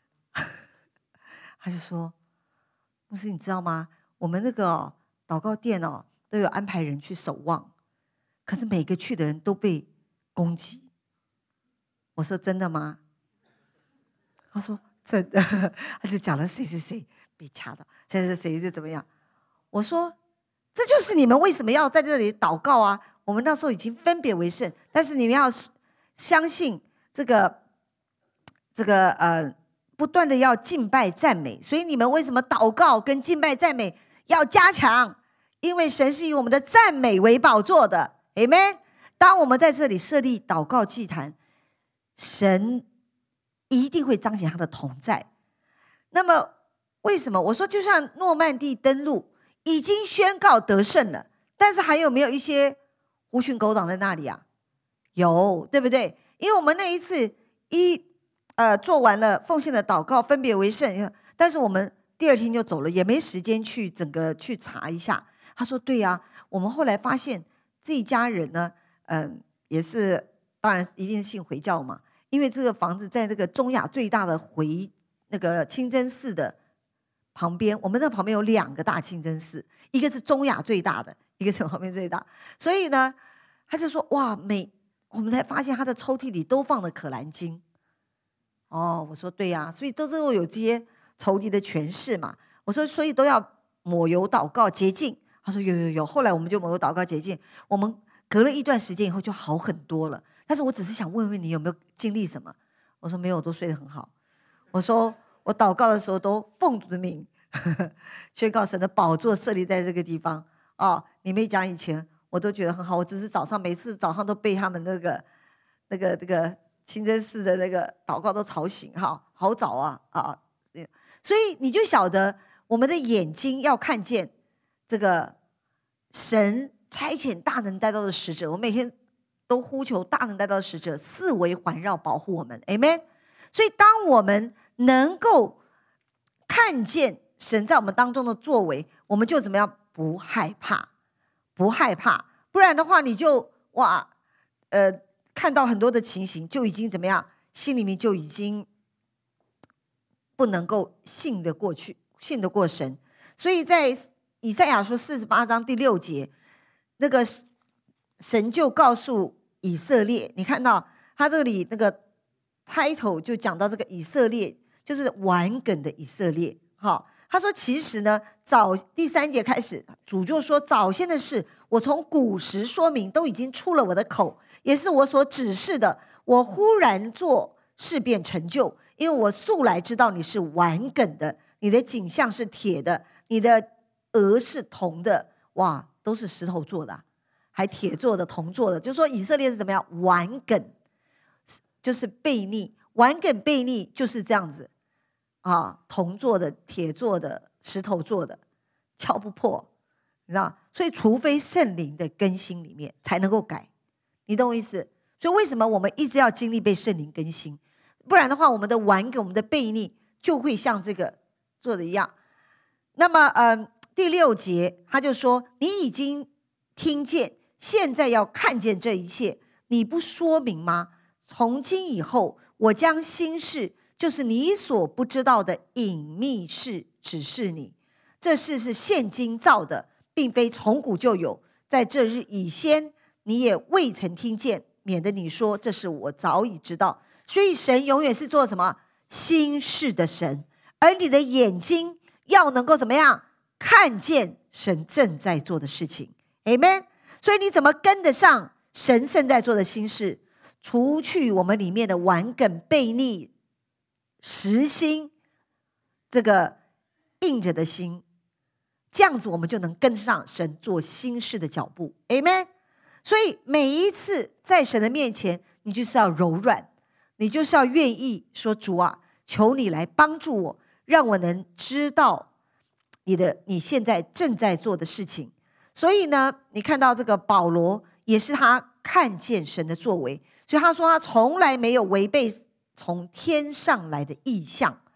他就说：“牧师，你知道吗？我们那个、哦、祷告殿哦，都有安排人去守望，可是每个去的人都被攻击。”我说：“真的吗？”他说：“真的。”他就讲了谁谁谁被掐到，谁谁谁是怎么样。我说：“这就是你们为什么要在这里祷告啊？我们那时候已经分别为圣，但是你们要相信这个这个呃。”不断的要敬拜赞美，所以你们为什么祷告跟敬拜赞美要加强？因为神是以我们的赞美为宝座的 Amen。 当我们在这里设立祷告祭坛，神一定会彰显他的同在。那么为什么我说就像诺曼底登陆已经宣告得胜了，但是还有没有一些狐群狗党在那里啊？有，对不对？因为我们那一次一呃，做完了奉献的祷告，分别为圣，但是我们第二天就走了，也没时间去整个去查一下。他说：“对呀、啊，我们后来发现这一家人呢，嗯、呃，也是，当然一定是信回教嘛，因为这个房子在这个中亚最大的回那个清真寺的旁边，我们那旁边有两个大清真寺，一个是中亚最大的，一个是旁边最大，所以呢，他就说哇，每我们才发现他的抽屉里都放了可兰经。”哦，我说对呀、啊，所以都是有这些仇敌的权势嘛。我说，所以都要抹油祷告洁净。他说有有有。后来我们就抹油祷告洁净，我们隔了一段时间以后就好很多了。但是我只是想问问你有没有经历什么？我说没有，我都睡得很好。我说我祷告的时候都奉主的名呵呵宣告神的宝座设立在这个地方。哦，你没讲以前，我都觉得很好。我只是早上每次早上都被他们那个那个那个。清真寺的那个祷告都吵醒哈，好早啊啊！所以你就晓得我们的眼睛要看见这个神差遣大能带到的使者，我每天都呼求大能带到的使者四围环绕保护我们 ，Amen。所以当我们能够看见神在我们当中的作为，我们就怎么样？不害怕，不害怕。不然的话，你就哇，呃。看到很多的情形，就已经怎么样？心里面就已经不能够信得过去，信得过神。所以在以赛亚书四十八章第六节，那个神就告诉以色列，你看到他这里那个 title 就讲到这个以色列，就是顽梗的以色列。好，他说其实呢，早第三节开始，主就说早先的事，我从古时说明，都已经出了我的口。也是我所指示的，我忽然做事便成就，因为我素来知道你是顽梗的，你的颈项是铁的，你的额是铜的，哇，都是石头做的，还铁做的、铜做的，就说以色列是怎么样顽梗，就是悖逆，顽梗悖逆就是这样子啊，铜做的、铁做的、石头做的，敲不破，你知道？所以除非圣灵的更新里面才能够改。你懂我意思？所以为什么我们一直要经历被圣灵更新？不然的话，我们的顽梗、我们的悖逆就会像这个做的一样。那么，呃，第六节他就说：“你已经听见，现在要看见这一切，你不说明吗？从今以后，我将新事，就是你所不知道的隐秘事，指示你。这事是现今造的，并非从古就有，在这日以先。”你也未曾听见，免得你说这是我早已知道。所以神永远是做什么新事的神，而你的眼睛要能够怎么样看见神正在做的事情 Amen。 所以你怎么跟得上神正在做的新事？除去我们里面的顽梗、悖逆、实心这个硬着的心，这样子我们就能跟上神做新事的脚步 Amen。所以每一次在神的面前，你就是要柔软，你就是要愿意说：“主啊，求你来帮助我，让我能知道你的你现在正在做的事情。”所以呢，你看到这个保罗也是他看见神的作为，所以他说他从来没有违背从天上来的异象。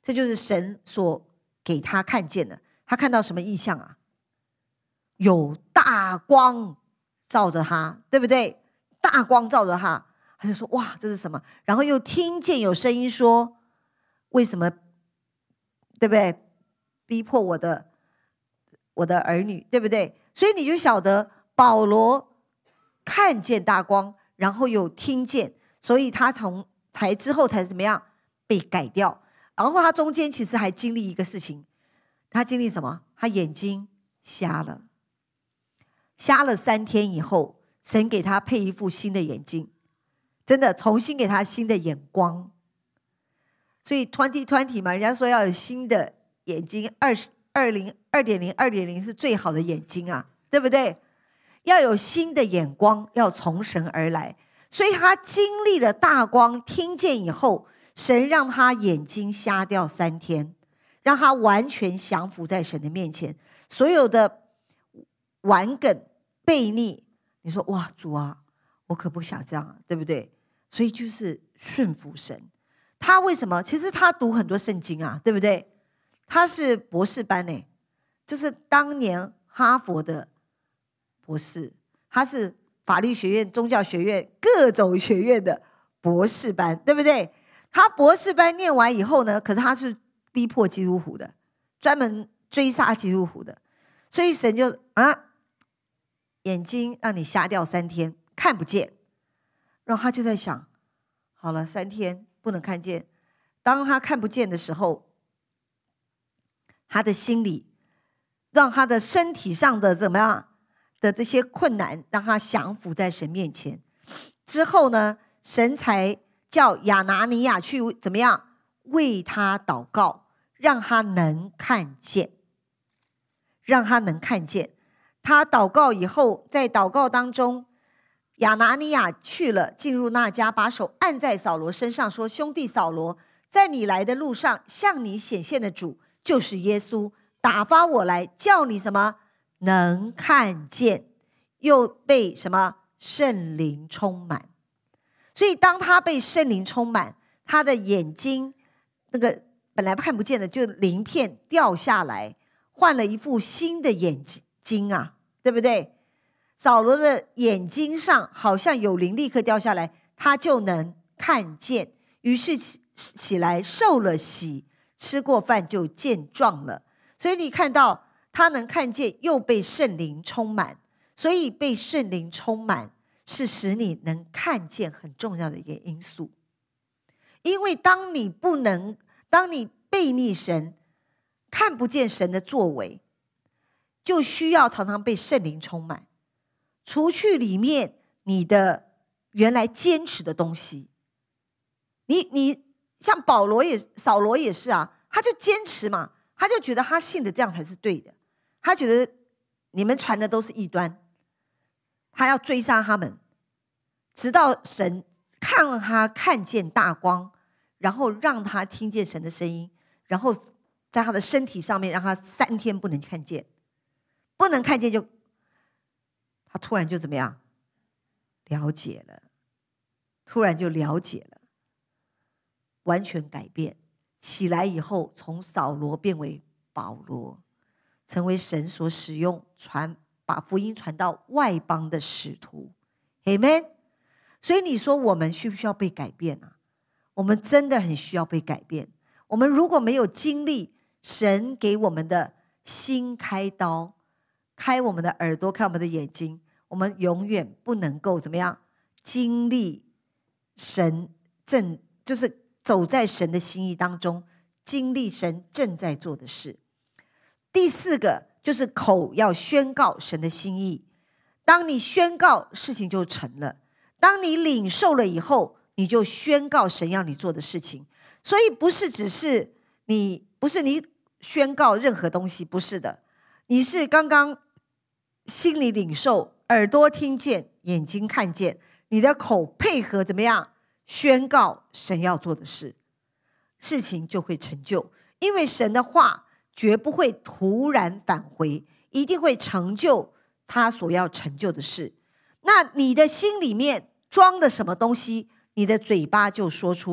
这就是神所给他看见的。他看到什么异象啊？有大光照着他，对不对？大光照着他，他就说哇，这是什么？然后又听见有声音说，为什么，对不对？逼迫我的我的儿女，对不对？所以你就晓得保罗看见大光，然后又听见，所以他从才之后才怎么样被改掉。然后他中间其实还经历一个事情，他经历什么？他眼睛瞎了，瞎了三天以后，神给他配一副新的眼睛，真的重新给他新的眼光。所以二零二零嘛，人家说要有新的眼睛，二二零二点零二点零是最好的眼睛啊，对不对？要有新的眼光，要从神而来。所以他经历了大光，听见以后，神让他眼睛瞎掉三天，让他完全降服在神的面前。所有的顽梗悖逆，你说哇，主啊，我可不想这样啊，对不对？所以就是顺服神。他为什么？其实他读很多圣经啊，对不对？他是博士班呢，就是当年哈佛的博士，他是法律学院、宗教学院各种学院的博士班，对不对？他博士班念完以后呢，可是他是逼迫基督徒的，专门追杀基督徒的，所以神就啊，眼睛让你瞎掉三天，看不见。然后他就在想，好了，三天不能看见。当他看不见的时候，他的心里让他的身体上的怎么样的这些困难，让他降服在神面前。之后呢，神才叫亚拿尼亚去怎么样为他祷告，让他能看见，让他能看见。他祷告以后，在祷告当中，亚拿尼亚去了，进入那家，把手按在扫罗身上，说：兄弟扫罗，在你来的路上，向你显现的主就是耶稣，打发我来，叫你什么能看见，又被什么圣灵充满。所以当他被圣灵充满，他的眼睛那个本来看不见的就鳞片掉下来，换了一副新的眼睛啊，对不对？扫罗的眼睛上好像有灵立刻掉下来，他就能看见，于是起来受了洗，吃过饭就健壮了。所以你看到他能看见，又被圣灵充满。所以被圣灵充满是使你能看见很重要的一个因素。因为当你不能，当你悖逆神，看不见神的作为，就需要常常被圣灵充满，除去里面你的原来坚持的东西。你你像保罗也扫罗也是啊，他就坚持嘛，他就觉得他信的这样才是对的，他觉得你们传的都是异端，他要追杀他们，直到神看他看见大光，然后让他听见神的声音，然后在他的身体上面让他三天不能看见，不能看见就他突然就怎么样了解了，突然就了解了，完全改变。起来以后，从扫罗变为保罗，成为神所使用传把福音传到外邦的使徒。 Amen。 所以你说我们需不需要被改变啊？我们真的很需要被改变。我们如果没有经历神给我们的心开刀，开我们的耳朵，开我们的眼睛，我们永远不能够怎么样经历神正就是走在神的心意当中，经历神正在做的事。第四个就是口要宣告神的心意。当你宣告，事情就成了。当你领受了以后，你就宣告神要你做的事情。所以不是只是你，不是你宣告任何东西，不是的，你是刚刚心里领受，耳朵听见，眼睛看见，你的口配合怎么样宣告神要做的事，事情就会成就。因为神的话绝不会突然返回，一定会成就他所要成就的事。那你的心里面装的什么东西，你的嘴巴就说出来。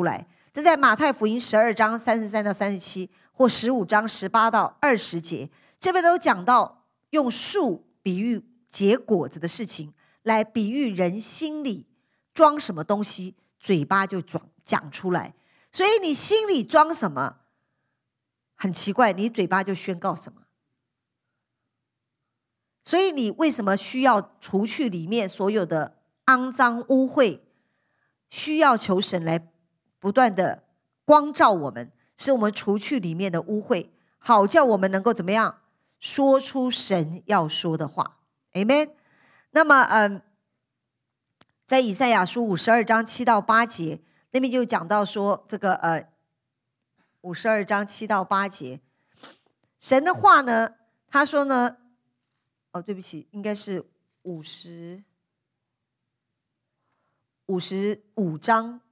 这在马太福音十二章三十三到三十七，或十五章十八到二十节，这边都讲到用树比喻结果子的事情，来比喻人心里装什么东西，嘴巴就讲出来。所以你心里装什么，很奇怪，你嘴巴就宣告什么。所以你为什么需要除去里面所有的肮脏污秽，需要求神来不断的光照我们，使我们除去里面的污秽，好叫我们能够怎么样说出神要说的话。 Amen。 那么嗯，在以赛亚书五十二章七到八节那边就讲到说，这个呃五十二章七到八节，神的话呢，他说呢，哦对不起，应该是五十五十五章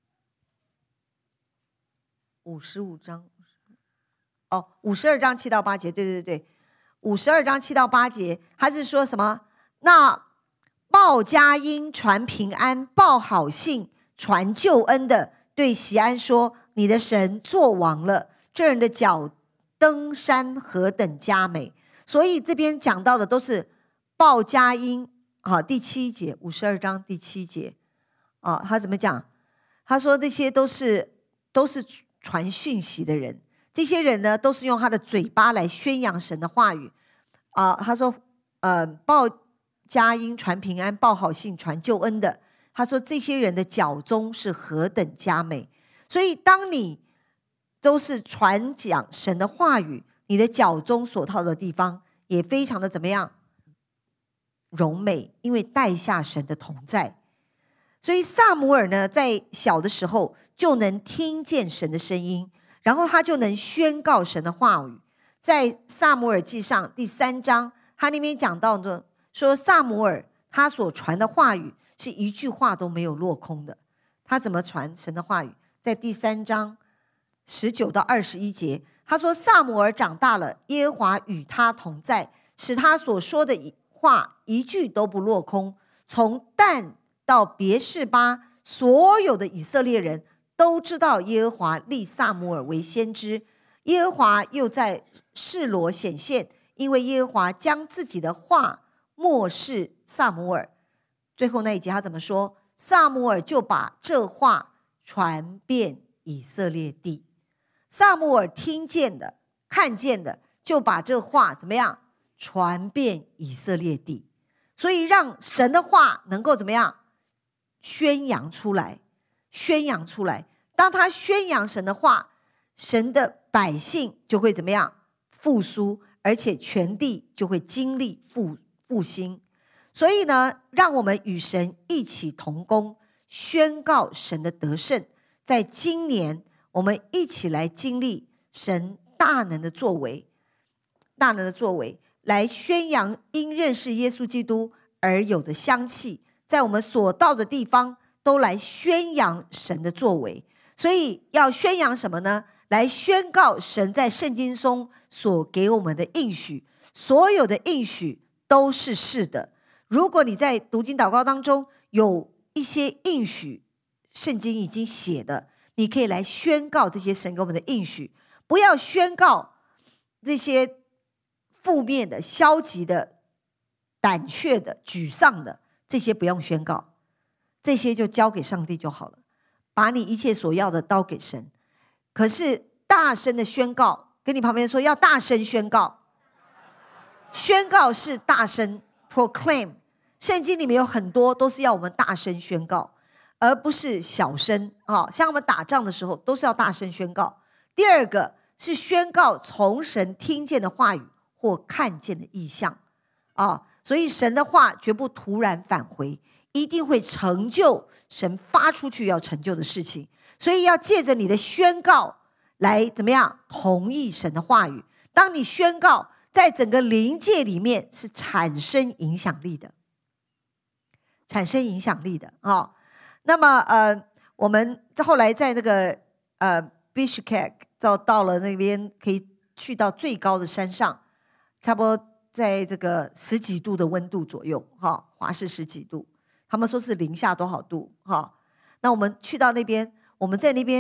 五十五章哦五十二章七到八节，对对对，五十二章七到八节，他是说什么？那报佳音传平安，报好信传救恩的，对锡安说，你的神作王了，这人的脚登山何等佳美。所以这边讲到的都是报佳音。好，第七节，五十二章第七节啊，他怎么讲？他说这些都是都是传讯息的人，这些人呢都是用他的嘴巴来宣扬神的话语啊。他说呃报佳音传平安，报好信传救恩的，他说这些人的脚中是何等佳美。所以当你都是传讲神的话语，你的脚中所到的地方也非常的怎么样荣美，因为带下神的同在。所以撒母耳呢在小的时候就能听见神的声音，然后他就能宣告神的话语。在撒母耳记上第三章，他那边讲到的说，撒母耳他所传的话语是一句话都没有落空的。他怎么传神的话语？在第三章十九到二十一节，他说撒母耳长大了，耶和华与他同在，使他所说的话一句都不落空。从但到别是巴，所有的以色列人都知道耶和华立撒母耳为先知。耶和华又在示罗显现，因为耶和华将自己的话默示撒母耳。最后那一节他怎么说？撒母耳就把这话传遍以色列地。撒母耳听见的看见的，就把这话怎么样传遍以色列地。所以让神的话能够怎么样宣扬出来，宣扬出来。当他宣扬神的话，神的百姓就会怎么样复苏，而且全地就会经历复复兴。所以呢，让我们与神一起同工，宣告神的得胜。在今年我们一起来经历神大能的作为，大能的作为来宣扬因认识耶稣基督而有的香气，在我们所到的地方都来宣扬神的作为。所以要宣扬什么呢？来宣告神在圣经中所给我们的应许，所有的应许都是是的。如果你在读经祷告当中有一些应许，圣经已经写的，你可以来宣告这些神给我们的应许，不要宣告这些负面的、消极的、胆怯的、沮丧的，这些不用宣告，这些就交给上帝就好了。把你一切所要的都给神。可是大声的宣告，跟你旁边说要大声宣告，宣告是大声 proclaim。 圣经里面有很多都是要我们大声宣告，而不是小声、哦、像我们打仗的时候都是要大声宣告。第二个是宣告从神听见的话语或看见的异象、哦、所以神的话绝不突然返回，一定会成就神发出去要成就的事情。所以要借着你的宣告来怎么样同意神的话语。当你宣告，在整个灵界里面是产生影响力的，产生影响力的、哦、那么呃，我们后来在那个呃 Bishkek 到到了那边，可以去到最高的山上，差不多在这个十几度的温度左右、哦、华氏十几度，他们说是零下多少度、哦、那我们去到那边，我们在那边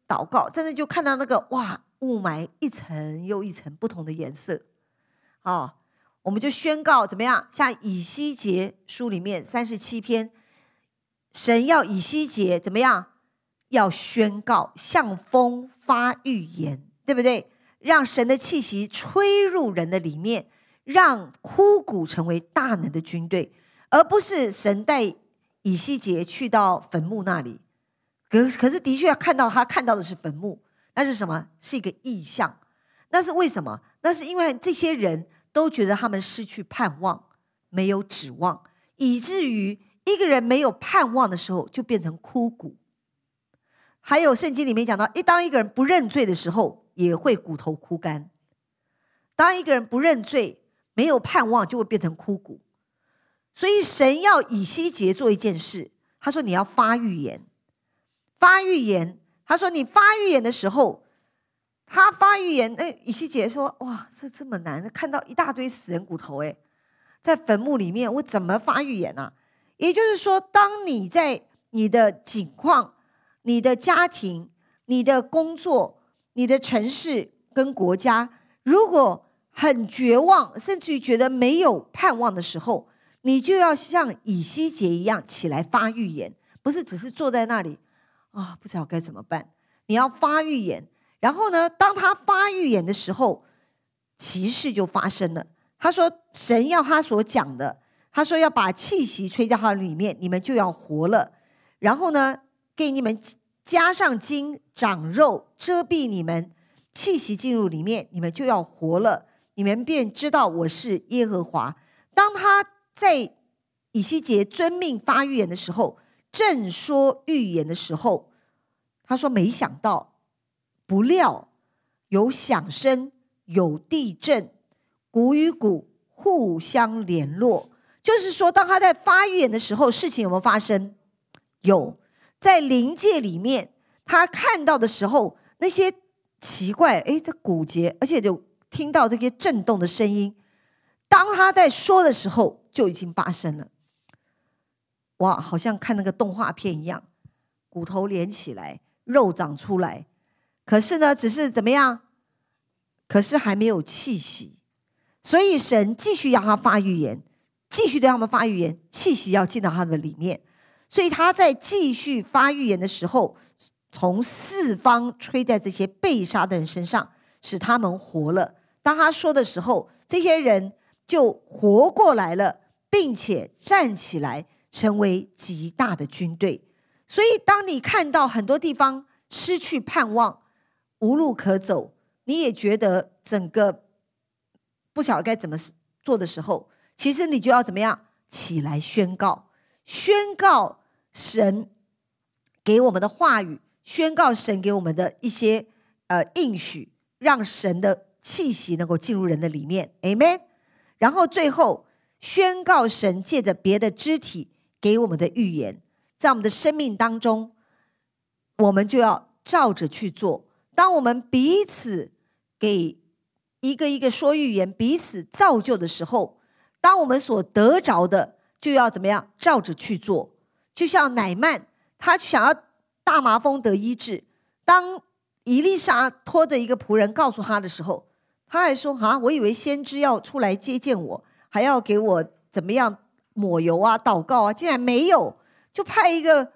祷告，真的就看到那个哇，雾霾一层又一层不同的颜色。哦，我们就宣告怎么样？像以西结书里面三十七篇，神要以西结怎么样？要宣告，向风发预言，对不对？让神的气息吹入人的里面，让枯骨成为大能的军队，而不是神带以西结去到坟墓那里。可可是的确看到他看到的是坟墓，那是什么？是一个异象。那是为什么？那是因为这些人都觉得他们失去盼望，没有指望，以至于一个人没有盼望的时候，就变成枯骨。还有圣经里面讲到，一当一个人不认罪的时候，也会骨头枯干。当一个人不认罪，没有盼望，就会变成枯骨。所以神要以西结做一件事，他说你要发预言，发预言。他说你发预言的时候，他发预言，那以西结说：哇，这这么难，看到一大堆死人骨头，哎，在坟墓里面，我怎么发预言啊？也就是说，当你在你的境况、你的家庭、你的工作、你的城市跟国家，如果很绝望，甚至于觉得没有盼望的时候，你就要像以西结一样起来发预言，不是只是坐在那里啊，不知道该怎么办。你要发预言，然后呢，当他发预言的时候，奇事就发生了。他说神要他所讲的，他说要把气息吹到他里面，你们就要活了。然后呢，给你们加上筋长肉，遮蔽你们，气息进入里面，你们就要活了，你们便知道我是耶和华。当他在以西结遵命发预言的时候，正说预言的时候，他说没想到，不料有响声，有地震，骨与骨互相联络。就是说，当他在发预言的时候，事情有没有发生？有。在灵界里面，他看到的时候，那些奇怪，哎，这骨节，而且就听到这些震动的声音。当他在说的时候，就已经发生了。哇，好像看那个动画片一样，骨头连起来，肉长出来。可是呢，只是怎么样？可是还没有气息。所以神继续让他发预言，继续对他们发预言，气息要进到他们的里面。所以他在继续发预言的时候，从四方吹在这些被杀的人身上，使他们活了。当他说的时候，这些人就活过来了，并且站起来，成为极大的军队。所以当你看到很多地方失去盼望，无路可走，你也觉得整个不晓得该怎么做的时候，其实你就要怎么样？起来宣告，宣告神给我们的话语，宣告神给我们的一些呃应许，让神的气息能够进入人的里面 Amen。 然后最后宣告神借着别的肢体给我们的预言，在我们的生命当中，我们就要照着去做。当我们彼此给一个一个说预言，彼此造就的时候，当我们所得着的就要怎么样？照着去做。就像乃曼，他想要大麻风得医治，当以利沙拖着一个仆人告诉他的时候，他还说啊，我以为先知要出来接见我，还要给我怎么样抹油啊祷告啊，竟然没有，就派一个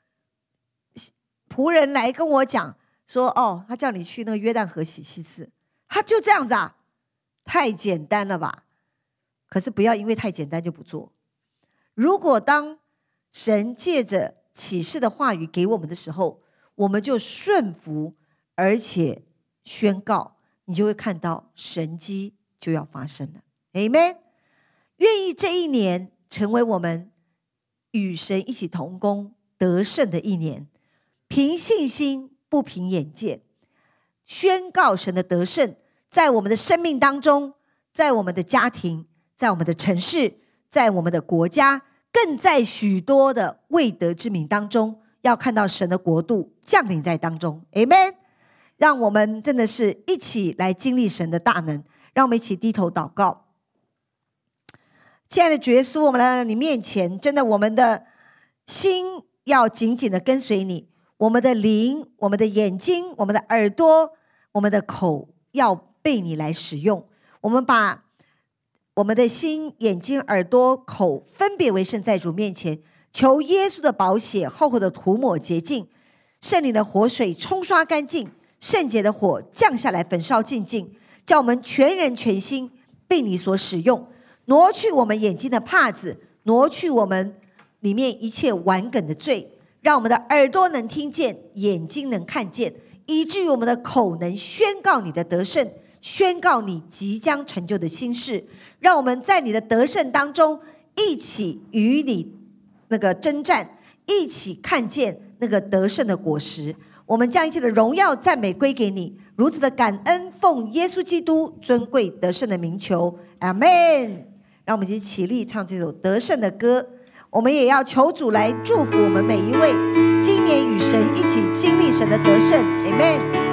仆人来跟我讲说，哦，他叫你去那个约旦河洗七次。他就这样子啊，太简单了吧？可是不要因为太简单就不做。如果当神借着启示的话语给我们的时候，我们就顺服，而且宣告，你就会看到神迹就要发生了。 Amen。 愿意这一年成为我们与神一起同工得胜的一年，凭信心不凭眼见，宣告神的得胜在我们的生命当中，在我们的家庭，在我们的城市，在我们的国家，更在许多的未得之民当中，要看到神的国度降临在当中。 Amen。 让我们真的是一起来经历神的大能。让我们一起低头祷告。亲爱的主耶稣，我们来到你面前，真的我们的心要紧紧的跟随你， 我们的灵、我们的眼睛、我们的耳朵、我们的口要被你来使用。我们把我们的心、眼睛、耳朵、口分别为圣，在主面前，求耶稣的宝血厚厚的涂抹洁净，圣灵的活水冲刷干净，圣洁的火降下来焚烧净尽，叫我们全人全心被你所使用，挪去我们眼睛的帕子，挪去我们里面一切顽梗的罪，让我们的耳朵能听见，眼睛能看见，以至于我们的口能宣告你的得胜，宣告你即将成就的心事。让我们在你的得胜当中一起与你那个征战，一起看见那个得胜的果实。我们将一切的荣耀赞美归给你，如此的感恩，奉耶稣基督尊贵得胜的名求，阿们。让我们一起起立唱这首得胜的歌。我们也要求主来祝福我们每一位，今年与神一起经历神的得胜，阿们。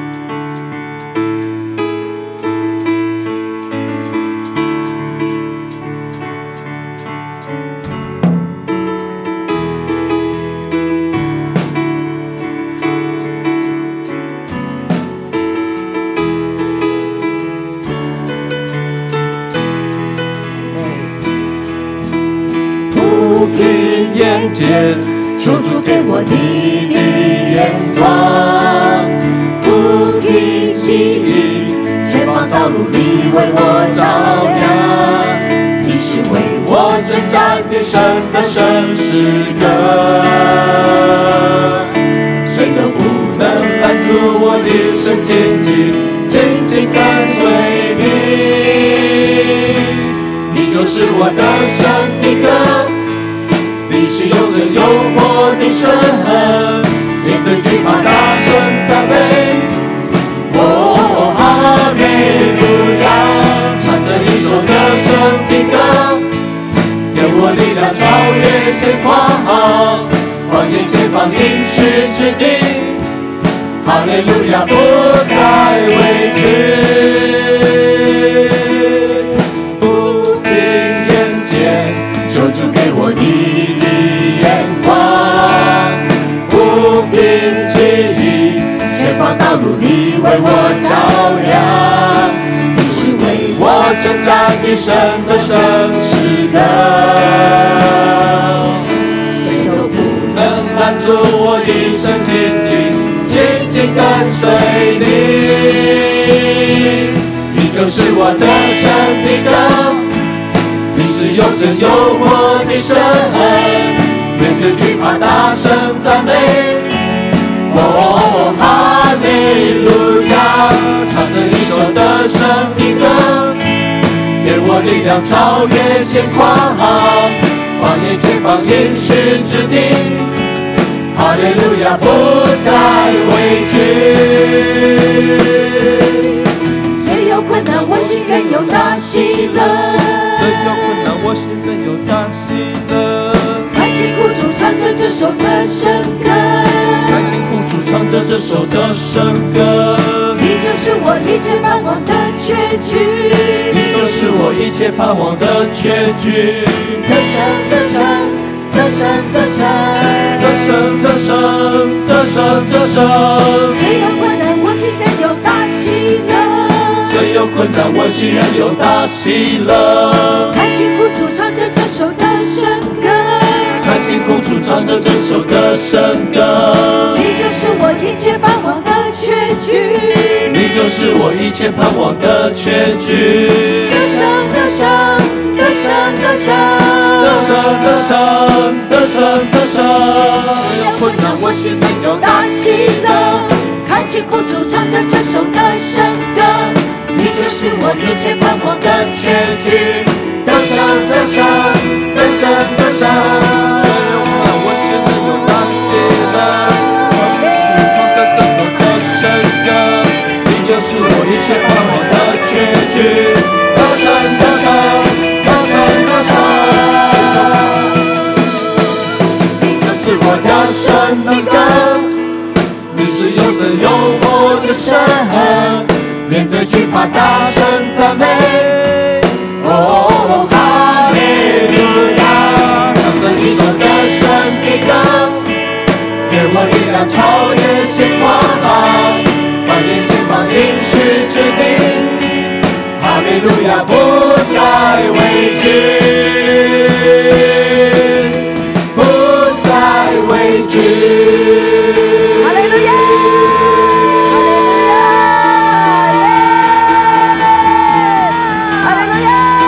求主给我你的眼光，不凭机遇，前方道路你为我照亮，你是为我征战的神的神时刻，谁都不能拦阻我的神前进，紧紧跟随你，你就是我的神的歌。你是有着幽默的神，面对惧怕大声赞美，哦，哈利路亚，唱着一首得胜的歌，给我力量超越现况，放眼前方应许之地，哈利路亚不再畏惧，不凭眼见，求主给我你道路你为我照亮，你是为我征战的神的神时刻，谁都不能拦阻我一生紧紧紧紧跟随你，你就是我的神的歌，你是有真有活的神，面对惧怕大声赞美，哦，哈利路亚，唱着一首得胜的歌，给我力量超越现况，放眼前方应许之地，哈利路亚不再畏惧，虽有困难我心仍有大喜乐， 虽有困难我心仍有大喜乐， 开启苦楚唱着这首得胜歌， 开心苦楚唱着这首得胜歌， 你就是我一切盼望的确据， 你就是我一切盼望的确据， 得胜得胜得胜得胜得胜得胜得胜得胜， 虽有困难我心仍有大喜乐， 虽有困难我心仍有大喜乐， 开启苦楚唱着这首得胜歌， 开心苦楚唱着这首得胜歌， 你就是我一切盼望的确据， 你就是我一切盼望的确据， 得胜得胜得胜得胜得胜得胜得胜得胜， 虽有困难我心仍有大喜乐，开启苦楚唱着这首得胜歌，你就是我一切盼望的确据，得胜得胜得胜得胜， 我心仍有大喜乐，唱着这首得胜歌，你就是我一切盼望的确据，得胜得胜得胜得胜， 你就是我的神的歌， 你是有真有活的神， 面对惧怕大声赞美，哦，哈利路亚，唱着一首得胜的歌，给我力量超越险况，翻越前方应许之地，哈利路亚不再畏惧，不再畏惧。 哈利路亚，哈利路亚，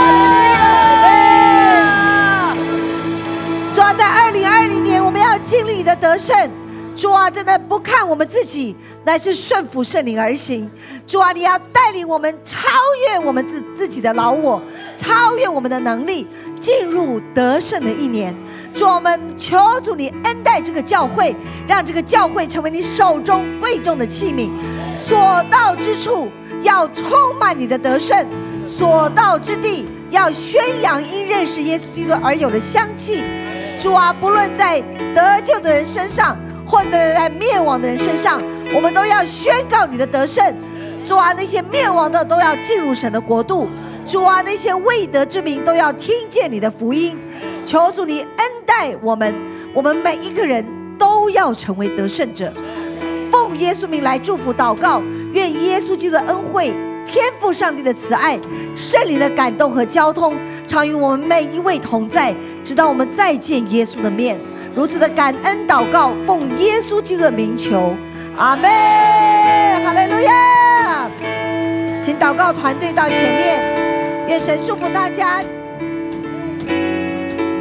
主啊，在二零二零年，我们要经历你的得胜。主啊，真的不看我们自己，乃是顺服圣灵而行。主啊，你要带领我们超越我们自自己的老我，超越我们的能力，进入得胜的一年。主，我们求主你恩待这个教会，让这个教会成为你手中贵重的器皿，所到之处要充满你的得胜，所到之地要宣扬因认识耶稣基督而有的香气。主啊，不论在得救的人身上，或者在灭亡的人身上，我们都要宣告你的得胜。主啊，那些灭亡的都要进入神的国度。主啊，那些未得之民都要听见你的福音。求主你恩待我们，我们每一个人都要成为得胜者。奉耶稣名来祝福祷告，愿耶稣基督的恩惠、天父上帝的慈爱、圣灵的感动和交通，常与我们每一位同在，直到我们再见耶稣的面。如此的感恩祷告，奉耶稣基督的名求，阿们，哈利路亚。请祷告团队到前面，愿神祝福大家。